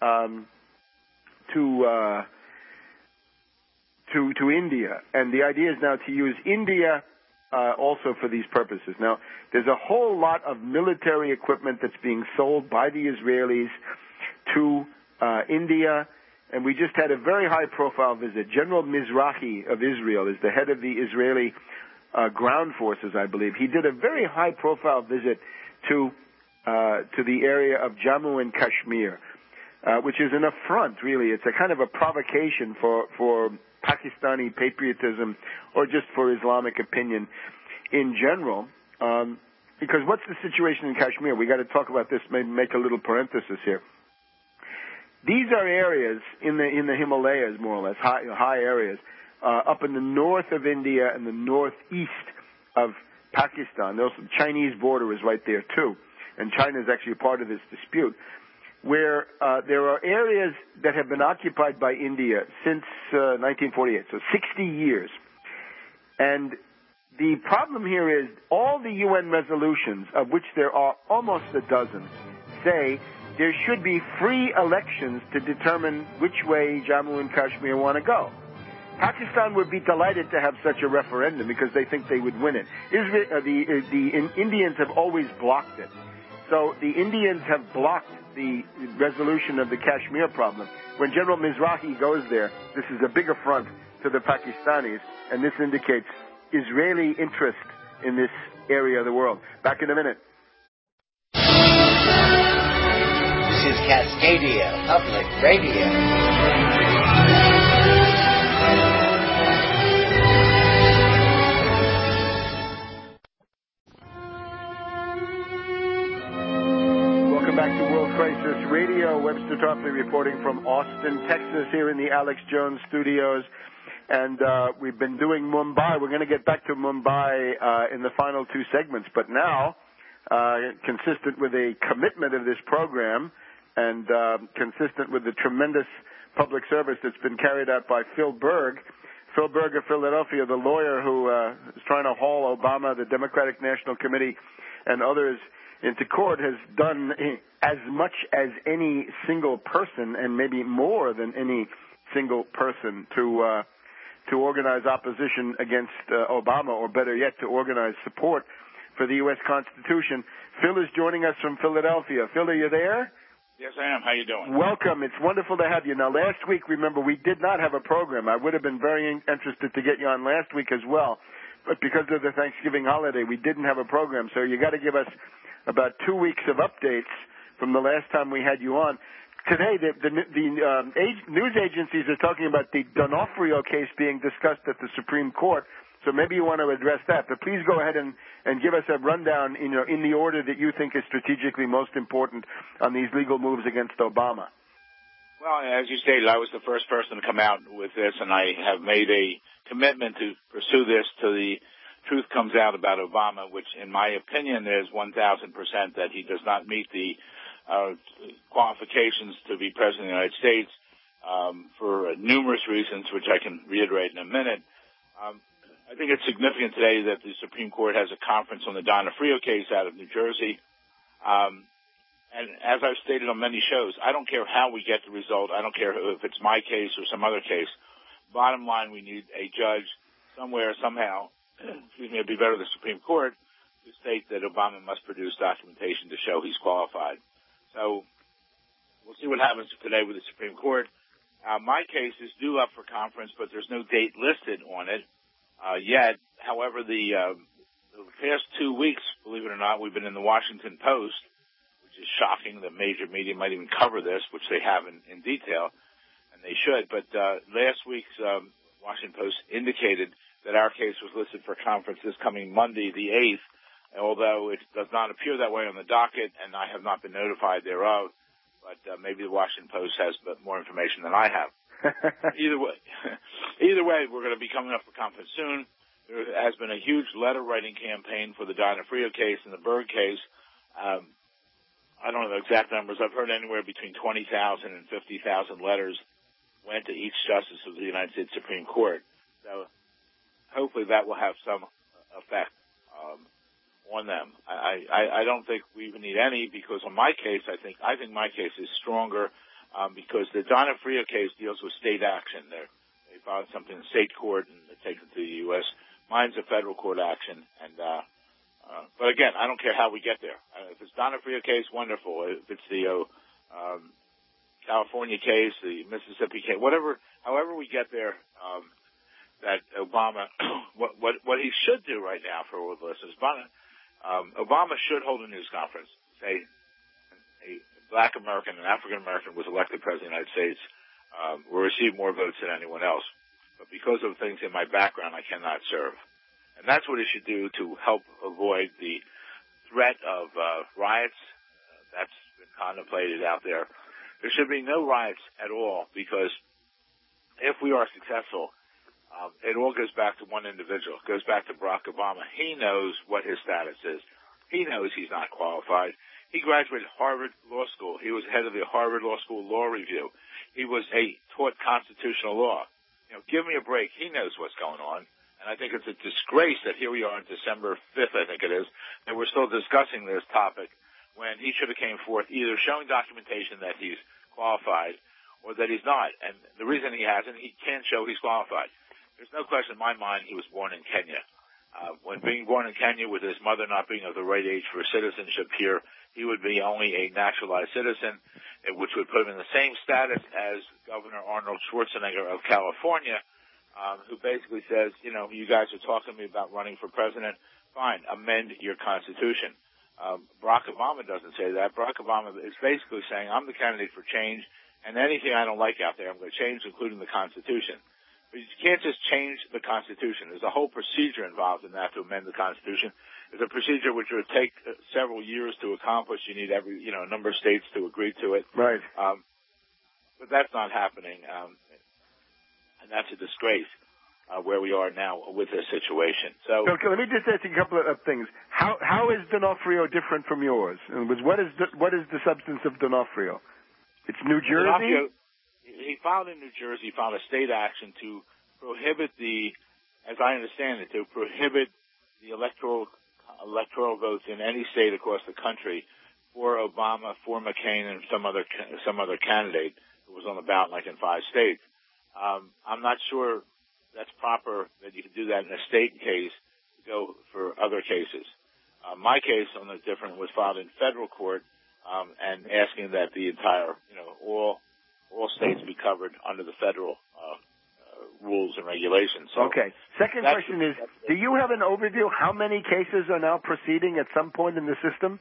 India. And the idea is now to use India also for these purposes. Now, there's a whole lot of military equipment that's being sold by the Israelis to India, and we just had a very high-profile visit. General Mizrahi of Israel is the head of the Israeli ground forces, I believe. He did a very high-profile visit to the area of Jammu and Kashmir, which is an affront, really. It's a kind of a provocation for Pakistani patriotism or just for Islamic opinion in general. Because what's the situation in Kashmir? We got to talk about this, maybe make a little parenthesis here. These are areas in the Himalayas, more or less, high areas, up in the north of India and the northeast of Pakistan. The Chinese border is right there, too. And China is actually a part of this dispute, where there are areas that have been occupied by India since 1948, so 60 years. And the problem here is all the UN resolutions, of which there are almost a dozen, say there should be free elections to determine which way Jammu and Kashmir want to go. Pakistan would be delighted to have such a referendum because they think they would win it. The Indians have always blocked it. So the Indians have blocked the resolution of the Kashmir problem. When General Mizrahi goes there, this is a big affront to the Pakistanis, and this indicates Israeli interest in this area of the world. Back in a minute. This is Cascadia Public Radio. Back to World Crisis Radio. Webster Topley reporting from Austin, Texas, here in the Alex Jones studios. And we've been doing Mumbai. We're going to get back to Mumbai in the final two segments. But now, consistent with a commitment of this program and consistent with the tremendous public service that's been carried out by Phil Berg of Philadelphia, the lawyer who is trying to haul Obama, the Democratic National Committee, and others into court, has done as much as any single person, and maybe more than any single person, to organize opposition against Obama, or better yet, to organize support for the U.S. Constitution. Phil is joining us from Philadelphia. Phil, are you there? Yes, I am. How you doing? Welcome. It's wonderful to have you. Now, last week, remember, we did not have a program. I would have been very interested to get you on last week as well, but because of the Thanksgiving holiday, we didn't have a program. So you got to give us about 2 weeks of updates from the last time we had you on. Today, the news agencies are talking about the D'Onofrio case being discussed at the Supreme Court, so maybe you want to address that. But please go ahead and give us a rundown in the order that you think is strategically most important on these legal moves against Obama. Well, as you stated, I was the first person to come out with this, and I have made a commitment to pursue this to the truth comes out about Obama, which in my opinion is 1,000% that he does not meet the qualifications to be president of the United States for numerous reasons, which I can reiterate in a minute. I think it's significant today that the Supreme Court has a conference on the Donofrio case out of New Jersey. And as I've stated on many shows, I don't care how we get the result. I don't care if it's my case or some other case. Bottom line, we need a judge somewhere, somehow, it'd be better the Supreme Court to state that Obama must produce documentation to show he's qualified. So we'll see what happens today with the Supreme Court. My case is due up for conference, but there's no date listed on it yet. However, the past 2 weeks, believe it or not, we've been in the Washington Post, which is shocking that major media might even cover this, which they have in detail, and they should. But last week's Washington Post indicated that our case was listed for conference this coming Monday, the 8th, although it does not appear that way on the docket, and I have not been notified thereof. But maybe the Washington Post has more information than I have. Either way, we're going to be coming up for conference soon. There has been a huge letter-writing campaign for the Donofrio case and the Berg case. I don't know the exact numbers. I've heard anywhere between 20,000 and 50,000 letters went to each justice of the United States Supreme Court. So hopefully that will have some effect on them. I don't think we even need any, because on my case, I think my case is stronger because the Donofrio case deals with state action. They filed something in state court and they take it to the U.S. Mine's a federal court action, and but again, I don't care how we get there. If it's Donofrio case, wonderful. If it's the California case, the Mississippi case, however we get there, that Obama, what he should do right now for all of us is Obama should hold a news conference. Say a Black American, an African American was elected president of the United States, will receive more votes than anyone else. But because of things in my background, I cannot serve. And that's what he should do to help avoid the threat of riots. That's been contemplated out there. There should be no riots at all, because if we are successful, it all goes back to one individual. It goes back to Barack Obama. He knows what his status is. He knows he's not qualified. He graduated Harvard Law School. He was head of the Harvard Law School Law Review. He taught constitutional law. Give me a break. He knows what's going on. And I think it's a disgrace that here we are on December 5th, I think it is, that we're still discussing this topic when he should have came forth either showing documentation that he's qualified or that he's not. And the reason he hasn't, he can't show he's qualified. There's no question in my mind he was born in Kenya. When being born in Kenya with his mother not being of the right age for citizenship here, he would be only a naturalized citizen, which would put him in the same status as Governor Arnold Schwarzenegger of California, who basically says, you guys are talking to me about running for president. Fine, amend your Constitution. Barack Obama doesn't say that. Barack Obama is basically saying, I'm the candidate for change, and anything I don't like out there, I'm going to change, including the Constitution. But you can't just change the Constitution. There's a whole procedure involved in that to amend the Constitution. There's a procedure which would take several years to accomplish. You need a number of states to agree to it. Right. But that's not happening, and that's a disgrace where we are now with this situation. So okay, let me just ask you a couple of things. How is Donofrio different from yours? In other words, what is the substance of Donofrio? It's New Jersey? Donofrio, he filed in New Jersey, filed a state action to prohibit as I understand it, to prohibit the electoral votes in any state across the country for Obama, for McCain, and some other candidate who was on the ballot, like in 5 states. I'm not sure that's proper that you can do that in a state case to go for other cases. My case on the different was filed in federal court, and asking that the entire, all states be covered under the federal rules and regulations. So okay. Second question is, do you have an overview how many cases are now proceeding at some point in the system?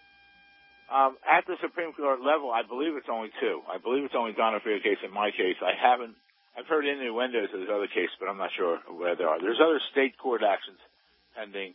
At the Supreme Court level, I believe it's only 2. I believe it's only Donofrio case in my case. I've heard innuendos of this other case, but I'm not sure where there are. There's other state court actions pending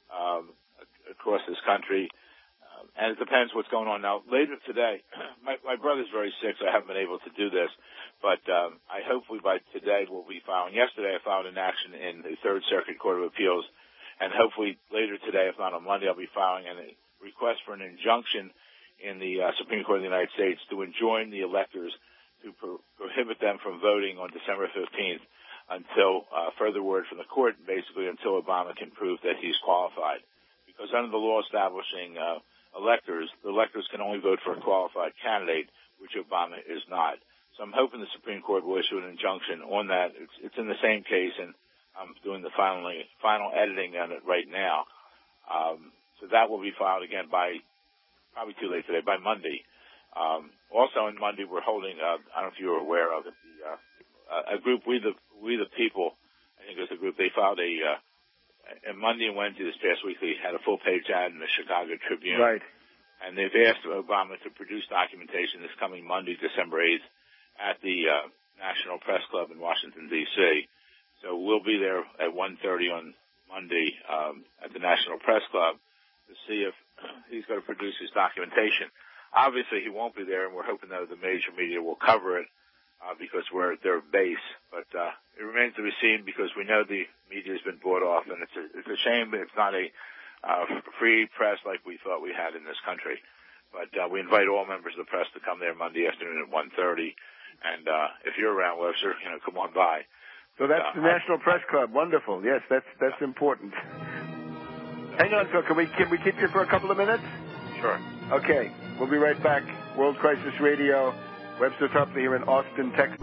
across this country, and it depends what's going on. Now, later today, my brother's very sick, so I haven't been able to do this, but I hopefully by today will be filing. Yesterday, I filed an action in the Third Circuit Court of Appeals And hopefully later today, if not on Monday, I'll be filing a request for an injunction in the Supreme Court of the United States to enjoin the electors to prohibit them from voting on December 15th until further word from the court, basically until Obama can prove that he's qualified. Because under the law establishing electors, the electors can only vote for a qualified candidate, which Obama is not. So I'm hoping the Supreme Court will issue an injunction on that. It's in the same case, and I'm doing the final editing on it right now. So that will be filed again by, probably too late today, by Monday. Also on Monday, we're holding, I don't know if you were aware of it, a group, We the People, I think it was a group, they filed a Monday and Wednesday this past week, they had a full-page ad in the Chicago Tribune. Right. And they've asked Obama to produce documentation this coming Monday, December 8th, at the National Press Club in Washington, D.C. So we'll be there at 1:30 on Monday at the National Press Club to see if he's going to produce his documentation. Obviously, he won't be there, and we're hoping that the major media will cover it because we're at their base. But it remains to be seen because we know the media has been bought off, and it's a shame that it's not a free press like we thought we had in this country. But we invite all members of the press to come there Monday afternoon at 1:30. And if you're around, Webster, come on by. So that's the National Press Club. Wonderful. Yes, that's important. Hang on, Phil. Can we keep you for a couple of minutes? Sure. Okay. We'll be right back. World Crisis Radio. Webster Tarpley here in Austin, Texas.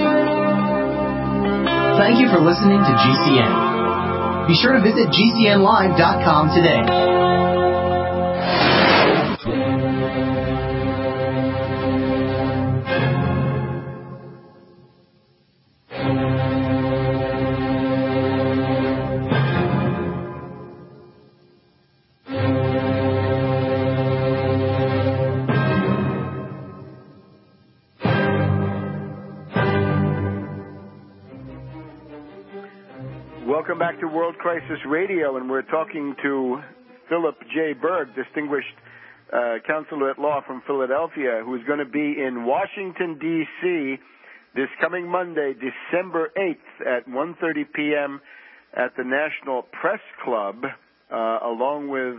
Thank you for listening to GCN. Be sure to visit GCNlive.com today. Welcome back to World Crisis Radio, and we're talking to Philip J. Berg, distinguished counselor at law from Philadelphia, who is going to be in Washington, D.C. this coming Monday, December 8th at 1:30 p.m. at the National Press Club, along with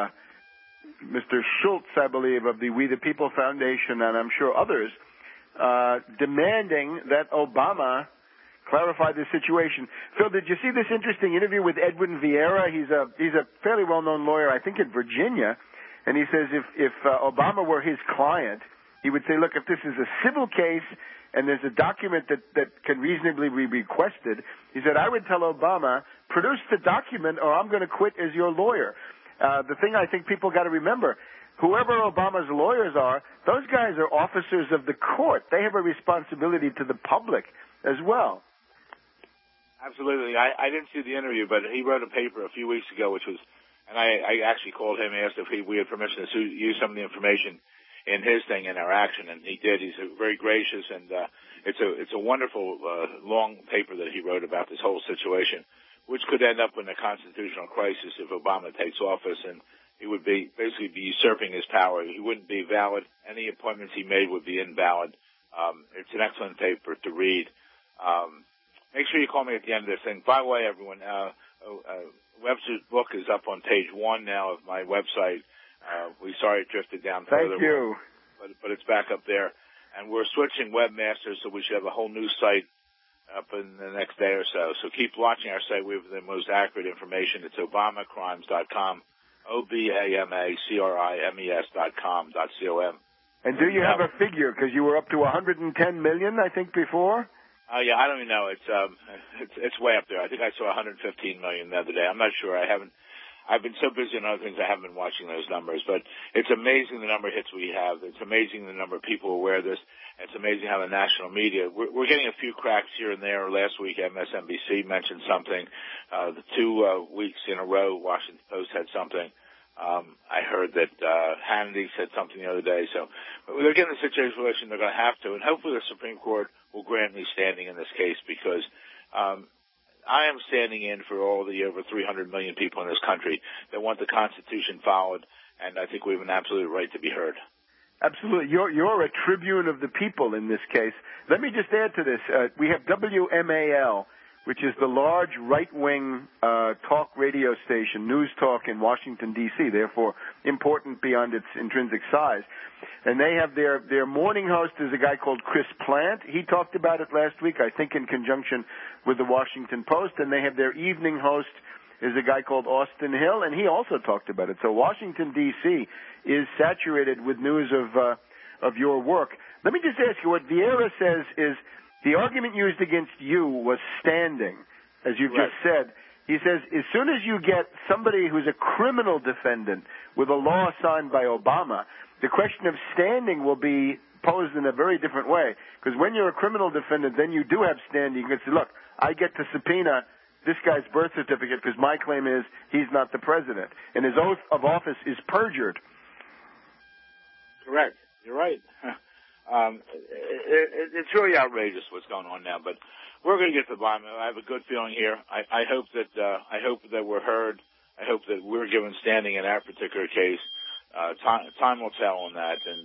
Mr. Schultz, I believe, of the We the People Foundation, and I'm sure others, demanding that Obama clarify the situation. Phil, did you see this interesting interview with Edwin Vieira? He's a fairly well-known lawyer, I think, in Virginia, and he says if Obama were his client, he would say, look, if this is a civil case and there's a document that can reasonably be requested, he said, I would tell Obama, produce the document or I'm going to quit as your lawyer. The thing I think people got to remember, whoever Obama's lawyers are, those guys are officers of the court. They have a responsibility to the public as well. Absolutely. I didn't see the interview, but he wrote a paper a few weeks ago, which was, and I actually called him and asked if we had permission to use some of the information in his thing in our action, and he did. He's very gracious, and it's a wonderful long paper that he wrote about this whole situation, which could end up in a constitutional crisis if Obama takes office, and he would basically be usurping his power. He wouldn't be valid. Any appointments he made would be invalid. It's an excellent paper to read. Make sure you call me at the end of this thing. By the way, everyone, Webster's book is up on page 1 now of my website. We're sorry it drifted down further. Thank you. But it's back up there. And we're switching webmasters, so we should have a whole new site up in the next day or so. So keep watching our site. We have the most accurate information. It's obamacrimes.com, OBAMACRIMES.com. And do you have a figure? Because you were up to 110 million, I think, before? Yeah, I don't even know. It's way up there. I think I saw 115 million the other day. I'm not sure. I've been so busy on other things I haven't been watching those numbers. But it's amazing the number of hits we have. It's amazing the number of people who are aware of this. It's amazing how the national media, we're getting a few cracks here and there. Last week, MSNBC mentioned something. The 2 weeks in a row, Washington Post had something. I heard that Hannity said something the other day. So they're getting the situation they're going to have to. And hopefully the Supreme Court will grant me standing in this case because I am standing in for all the over 300 million people in this country that want the Constitution followed, and I think we have an absolute right to be heard. Absolutely. You're a tribune of the people in this case. Let me just add to this. We have WMAL, which is the large right-wing talk radio station, news talk in Washington, D.C., therefore important beyond its intrinsic size. And they have their morning host is a guy called Chris Plant. He talked about it last week, I think in conjunction with the Washington Post. And they have their evening host is a guy called Austin Hill, and he also talked about it. So Washington, D.C. is saturated with news of your work. Let me just ask you, what Vieira says is, the argument used against you was standing, as you've just said. He says, as soon as you get somebody who's a criminal defendant with a law signed by Obama, the question of standing will be posed in a very different way. Because when you're a criminal defendant, then you do have standing. You can say, look, I get to subpoena this guy's birth certificate because my claim is he's not the president. And his oath of office is perjured. Correct. You're right. It's really outrageous what's going on now, but we're going to get to the bottom. I have a good feeling here. I hope that we're heard. I hope that we're given standing in our particular case. Time will tell on that, and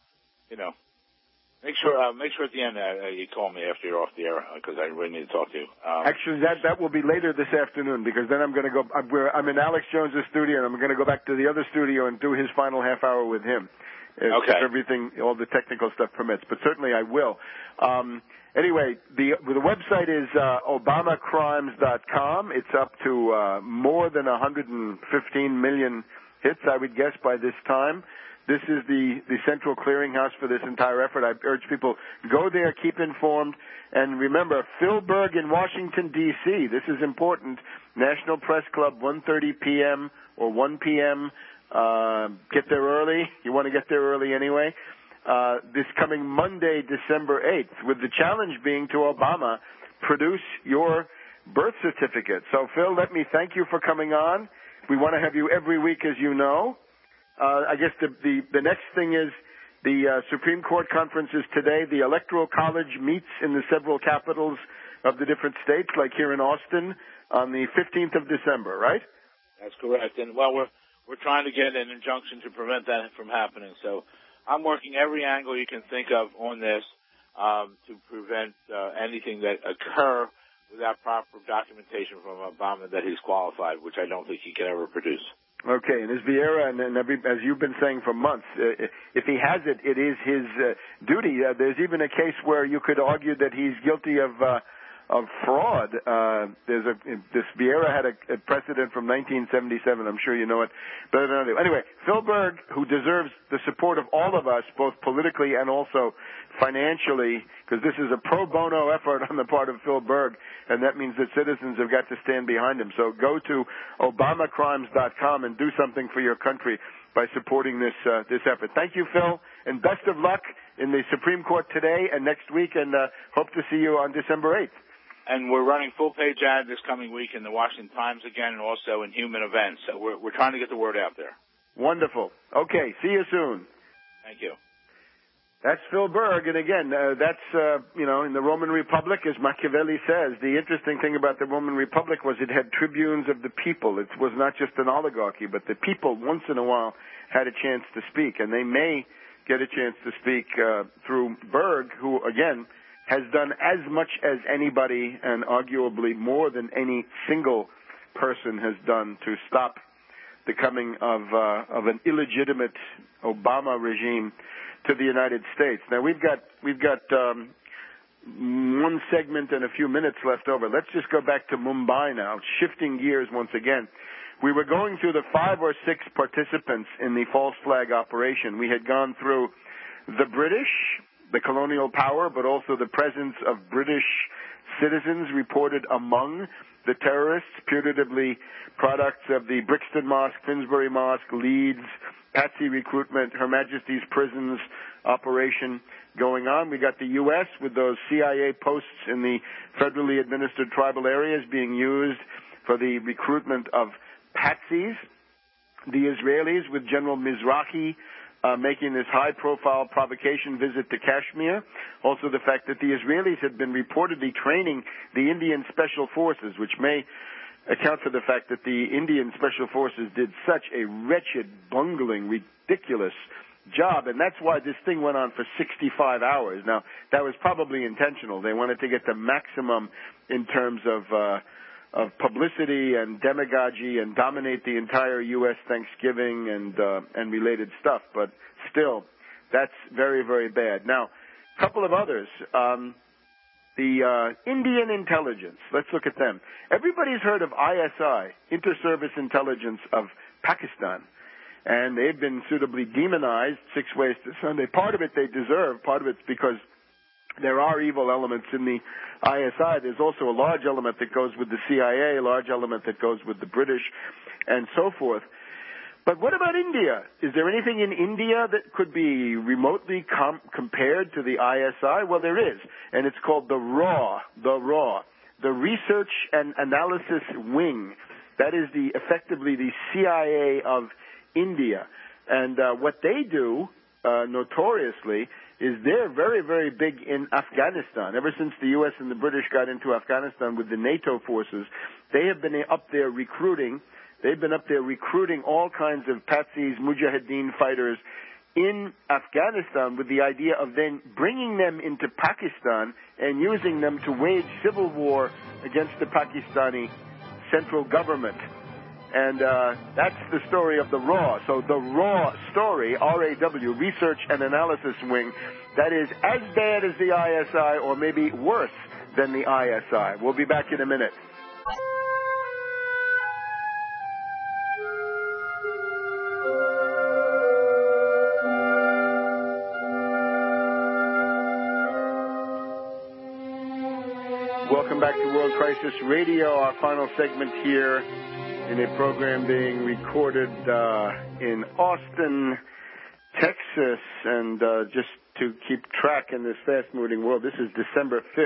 make sure at the end you call me after you're off the air because I really need to talk to you. Actually, that will be later this afternoon because then I'm going to go. I'm in Alex Jones' studio, and I'm going to go back to the other studio and do his final half hour with him. If everything, all the technical stuff permits, but certainly I will. Anyway, the website is obamacrimes.com. It's up to more than 115 million hits, I would guess, by this time. This is the central clearinghouse for this entire effort. I urge people, go there, keep informed, and remember, Phil Berg in Washington, D.C., this is important, National Press Club, 1:30 p.m. or 1 p.m., get there early. You want to get there early anyway. This coming Monday, December 8th, with the challenge being to Obama, produce your birth certificate. So, Phil, let me thank you for coming on. We want to have you every week, as you know. I guess the next thing is the Supreme Court conference is today. The Electoral College meets in the several capitals of the different states, like here in Austin, on the 15th of December, right? That's correct. And, well, we're trying to get an injunction to prevent that from happening. So I'm working every angle you can think of on this to prevent anything that occur without proper documentation from Obama that he's qualified, which I don't think he can ever produce. Okay, and as Vieira and as you've been saying for months, if he has it, it is his duty. There's even a case where you could argue that he's guilty of fraud. This Vieira had a precedent from 1977. I'm sure you know it better than I do. Anyway, Phil Berg, who deserves the support of all of us, both politically and also financially, because this is a pro bono effort on the part of Phil Berg, and that means that citizens have got to stand behind him. So go to obamacrimes.com and do something for your country by supporting this effort. Thank you, Phil, and best of luck in the Supreme Court today and next week, and hope to see you on December 8th. And we're running full-page ad this coming week in the Washington Times again, and also in Human Events. So we're trying to get the word out there. Wonderful. Okay, see you soon. Thank you. That's Phil Berg, and again, that's, in the Roman Republic, as Machiavelli says, the interesting thing about the Roman Republic was it had tribunes of the people. It was not just an oligarchy, but the people once in a while had a chance to speak, and they may get a chance to speak through Berg, who, again, has done as much as anybody and arguably more than any single person has done to stop the coming of an illegitimate Obama regime to the United States. Now we've got one segment and a few minutes left over. Let's just go back to Mumbai now, shifting gears once again. We were going through the 5 or 6 participants in the false flag operation. We had gone through the British, the colonial power, but also the presence of British citizens reported among the terrorists, putatively products of the Brixton Mosque, Finsbury Mosque, Leeds, Patsy recruitment, Her Majesty's Prisons operation going on. We got the U.S. with those CIA posts in the federally administered tribal areas being used for the recruitment of patsies. The Israelis with General Mizrahi making this high-profile provocation visit to Kashmir. Also the fact that the Israelis had been reportedly training the Indian Special Forces, which may account for the fact that the Indian Special Forces did such a wretched, bungling, ridiculous job, and that's why this thing went on for 65 hours. Now, that was probably intentional. They wanted to get the maximum in terms of publicity and demagogy and dominate the entire U.S. Thanksgiving and related stuff. But still, that's very, very bad. Now, a couple of others. The Indian intelligence. Let's look at them. Everybody's heard of ISI, Inter-Service Intelligence of Pakistan. And they've been suitably demonized 6 ways to Sunday. Part of it they deserve. Part of it's because there are evil elements in the ISI. There's also a large element that goes with the CIA, a large element that goes with the British, and so forth. But what about India? Is there anything in India that could be remotely compared to the ISI? Well, there is, and it's called the RAW, the Research and Analysis Wing. That is effectively the CIA of India. And what they do, notoriously, is they're very, very big in Afghanistan. Ever since the U.S. and the British got into Afghanistan with the NATO forces, they have been up there recruiting. They've been up there recruiting all kinds of patsies, mujahideen fighters in Afghanistan with the idea of then bringing them into Pakistan and using them to wage civil war against the Pakistani central government. And that's the story of the RAW. So the RAW story, R-A-W, Research and Analysis Wing, that is as bad as the ISI or maybe worse than the ISI. We'll be back in a minute. Welcome back to World Crisis Radio, our final segment here in a program being recorded in Austin, Texas. And just to keep track in this fast-moving world, this is December 5th,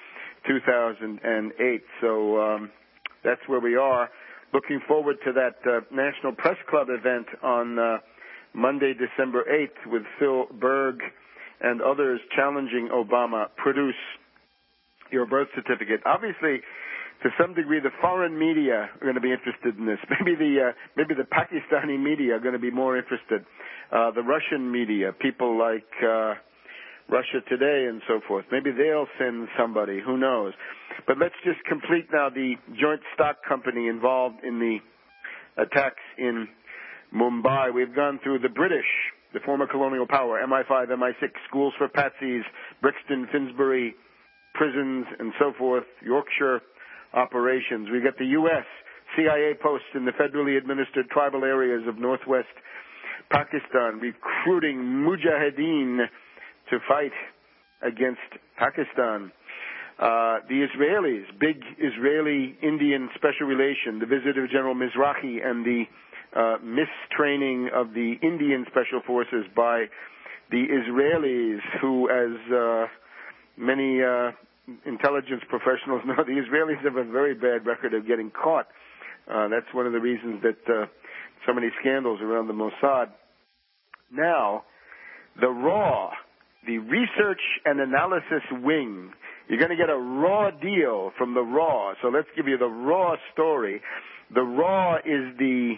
2008. So that's where we are. Looking forward to that National Press Club event on Monday, December 8th with Phil Berg and others challenging Obama. Produce your birth certificate. Obviously, to some degree, the foreign media are going to be interested in this. Maybe the Pakistani media are going to be more interested. The Russian media, people like Russia Today and so forth. Maybe they'll send somebody. Who knows? But let's just complete now the joint stock company involved in the attacks in Mumbai. We've gone through the British, the former colonial power, MI5, MI6, schools for patsies, Brixton, Finsbury, prisons, and so forth, Yorkshire operations. We've got the U.S., CIA posts in the federally administered tribal areas of northwest Pakistan, recruiting mujahideen to fight against Pakistan. The Israelis, big Israeli-Indian special relation, the visit of General Mizrahi and the mistraining of the Indian special forces by the Israelis, who, as many intelligence professionals know, the Israelis have a very bad record of getting caught. That's one of the reasons that so many scandals around the Mossad. Now, the RAW, the Research and Analysis Wing. You're going to get a raw deal from the RAW. So let's give you the RAW story. The RAW is the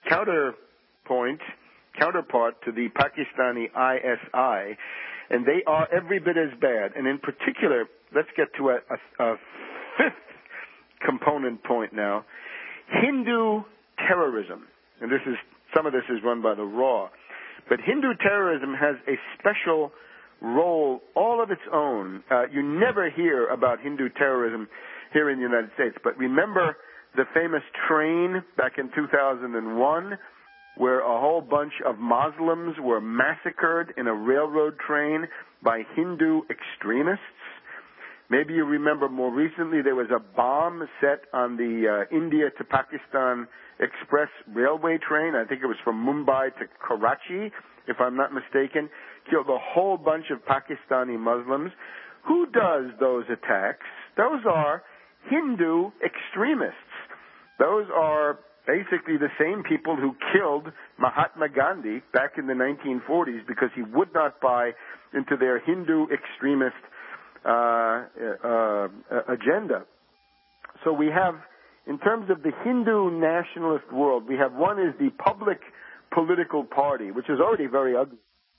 counterpart to the Pakistani ISI, and they are every bit as bad. And in particular, let's get to a fifth component point now, Hindu terrorism. And some of this is run by the RAW. But Hindu terrorism has a special role all of its own. You never hear about Hindu terrorism here in the United States. But remember the famous train back in 2001 where a whole bunch of Muslims were massacred in a railroad train by Hindu extremists? Maybe you remember more recently there was a bomb set on the India to Pakistan Express railway train. I think it was from Mumbai to Karachi, if I'm not mistaken. Killed a whole bunch of Pakistani Muslims. Who does those attacks? Those are Hindu extremists. Those are basically the same people who killed Mahatma Gandhi back in the 1940s because he would not buy into their Hindu extremist agenda. So we have, in terms of the Hindu nationalist world, we have one is the Public Political Party, which is already very ugly.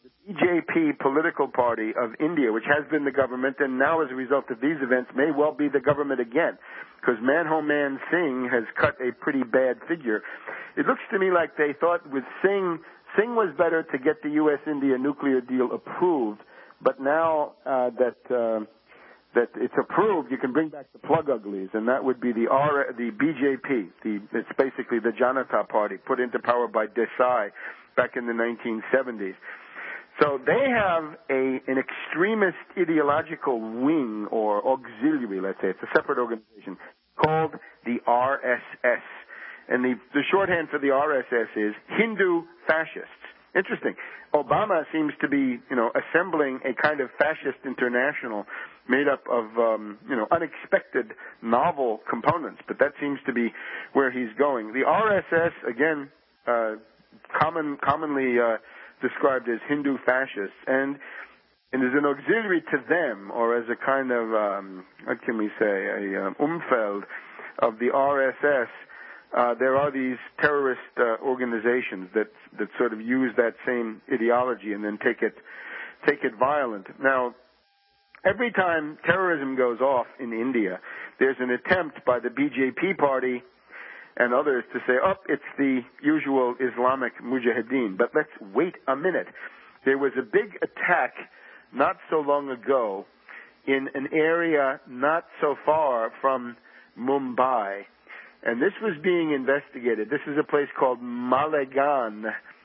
the BJP political party of India, which has been the government and now as a result of these events may well be the government again, because Manmohan Singh has cut a pretty bad figure. It looks to me like they thought with Singh was better to get the U.S.-India nuclear deal approved, but now that it's approved, you can bring back the plug uglies, and that would be the BJP. It's basically the Janata Party, put into power by Desai back in the 1970s. So they have an extremist ideological wing or auxiliary, let's say. It's a separate organization called the RSS. And the shorthand for the RSS is Hindu Fascists. Interesting. Obama seems to be, assembling a kind of fascist international made up of, unexpected novel components, but that seems to be where he's going. The RSS, again, commonly described as Hindu fascists, and as an auxiliary to them, or as a kind of, what can we say, a umfeld of the RSS, there are these terrorist organizations that sort of use that same ideology and then take it violent. Now, every time terrorism goes off in India, there's an attempt by the BJP party and others to say, it's the usual Islamic Mujahideen. But let's wait a minute. There was a big attack not so long ago in an area not so far from Mumbai, and this was being investigated. This is a place called Malegaon.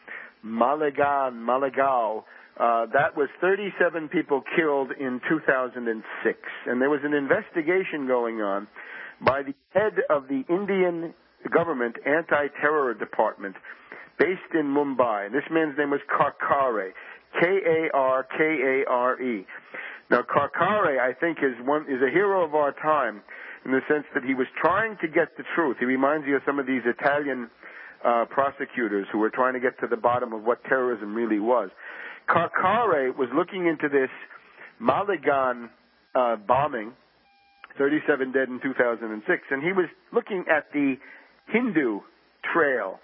That was 37 people killed in 2006. And there was an investigation going on by the head of the Indian government anti-terror department based in Mumbai. This man's name was Karkare, Karkare. Now, Karkare, I think, is a hero of our time in the sense that he was trying to get the truth. He reminds you of some of these Italian prosecutors who were trying to get to the bottom of what terrorism really was. Karkare was looking into this Malegaon bombing, 37 dead in 2006, and he was looking at the Hindu trail,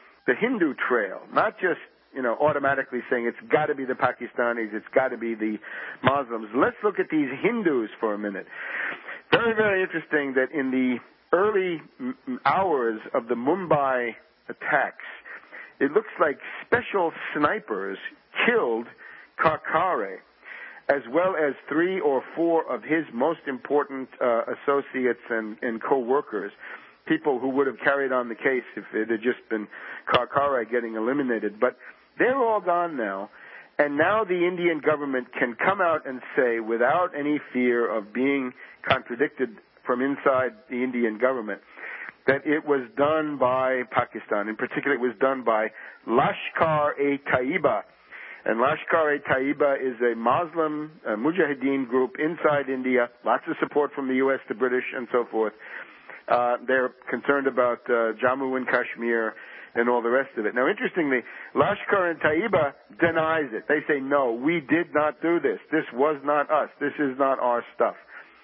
not just, automatically saying it's got to be the Pakistanis, it's got to be the Muslims. Let's look at these Hindus for a minute. Very, very interesting that in the early hours of the Mumbai attacks, it looks like special snipers killed Karkare, as well as 3 or 4 of his most important associates and co-workers, people who would have carried on the case if it had just been Karkare getting eliminated. But they're all gone now, and now the Indian government can come out and say, without any fear of being contradicted from inside the Indian government, that it was done by Pakistan. In particular, it was done by Lashkar-e-Taiba. And Lashkar-e-Taiba is a Muslim Mujahideen group inside India, lots of support from the U.S., the British, and so forth. They're concerned about Jammu and Kashmir and all the rest of it. Now, interestingly, Lashkar-e-Taiba denies it. They say, no, we did not do this. This was not us. This is not our stuff.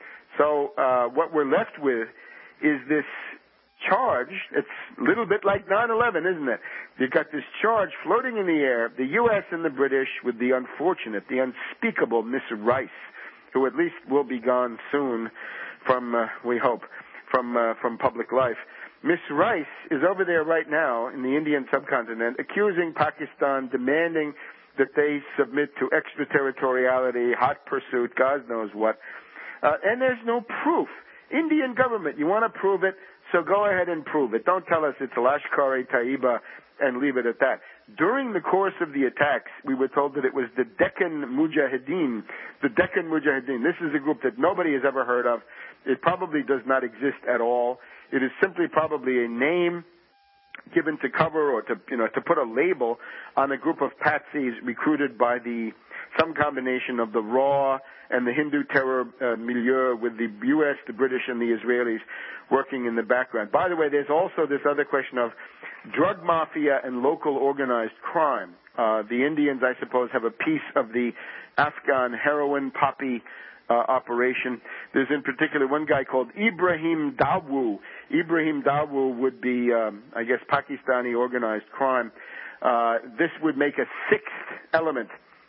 So what we're left with is this charge. It's a little bit like 9/11, isn't it? You've got this charge floating in the air, the U.S. and the British, with the unfortunate, the unspeakable Miss Rice, who at least will be gone soon from, we hope, from public life. Miss Rice is over there right now in the Indian subcontinent accusing Pakistan, demanding that they submit to extraterritoriality, hot pursuit, God knows what. And there's no proof. Indian government, you want to prove it, so go ahead and prove it. Don't tell us it's Lashkar-e-Taiba and leave it at that. During the course of the attacks, we were told that it was the Deccan Mujahideen. The Deccan Mujahideen. This is a group that nobody has ever heard of. It probably does not exist at all. It is simply probably a name given to cover or to put a label on a group of patsies recruited by some combination of the RAW and the Hindu terror milieu, with the U.S., the British, and the Israelis working in the background. By the way, there's also this other question of drug mafia and local organized crime. The Indians, I suppose, have a piece of the Afghan heroin poppy operation. There's in particular one guy called Ibrahim Dawood. Ibrahim Dawood would be, I guess, Pakistani organized crime. This would make a 6th element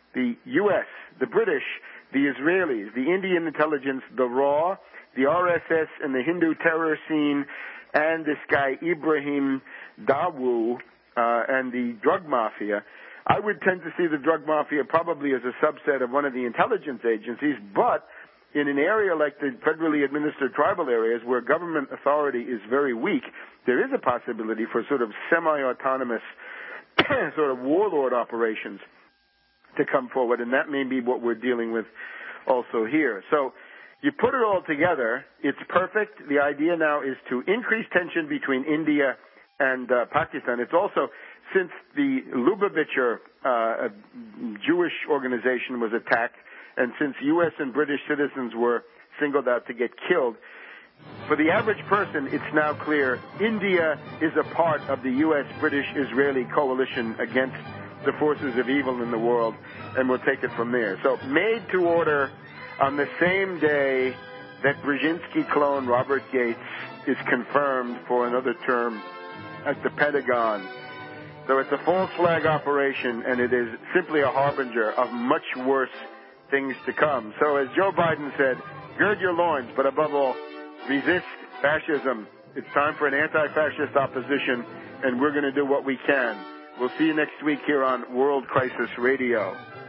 the U.S., the British, the Israelis, the Indian intelligence, the RAW, the RSS, and the Hindu terror scene, and this guy Ibrahim Dawood and the drug mafia. I would tend to see the drug mafia probably as a subset of one of the intelligence agencies, but in an area like the federally administered tribal areas where government authority is very weak, there is a possibility for sort of semi-autonomous sort of warlord operations to come forward, and that may be what we're dealing with also here. So you put it all together, it's perfect. The idea now is to increase tension between India and Pakistan. It's also, since the Lubavitcher Jewish organization was attacked, and since U.S. and British citizens were singled out to get killed, for the average person, it's now clear India is a part of the U.S., British, Israeli coalition against the forces of evil in the world, and we'll take it from there. So, made to order on the same day that Brzezinski clone Robert Gates is confirmed for another term at the Pentagon. So it's a false flag operation, and it is simply a harbinger of much worse things to come. So as Joe Biden said, gird your loins, but above all, resist fascism. It's time for an anti-fascist opposition, and we're going to do what we can. We'll see you next week here on World Crisis Radio.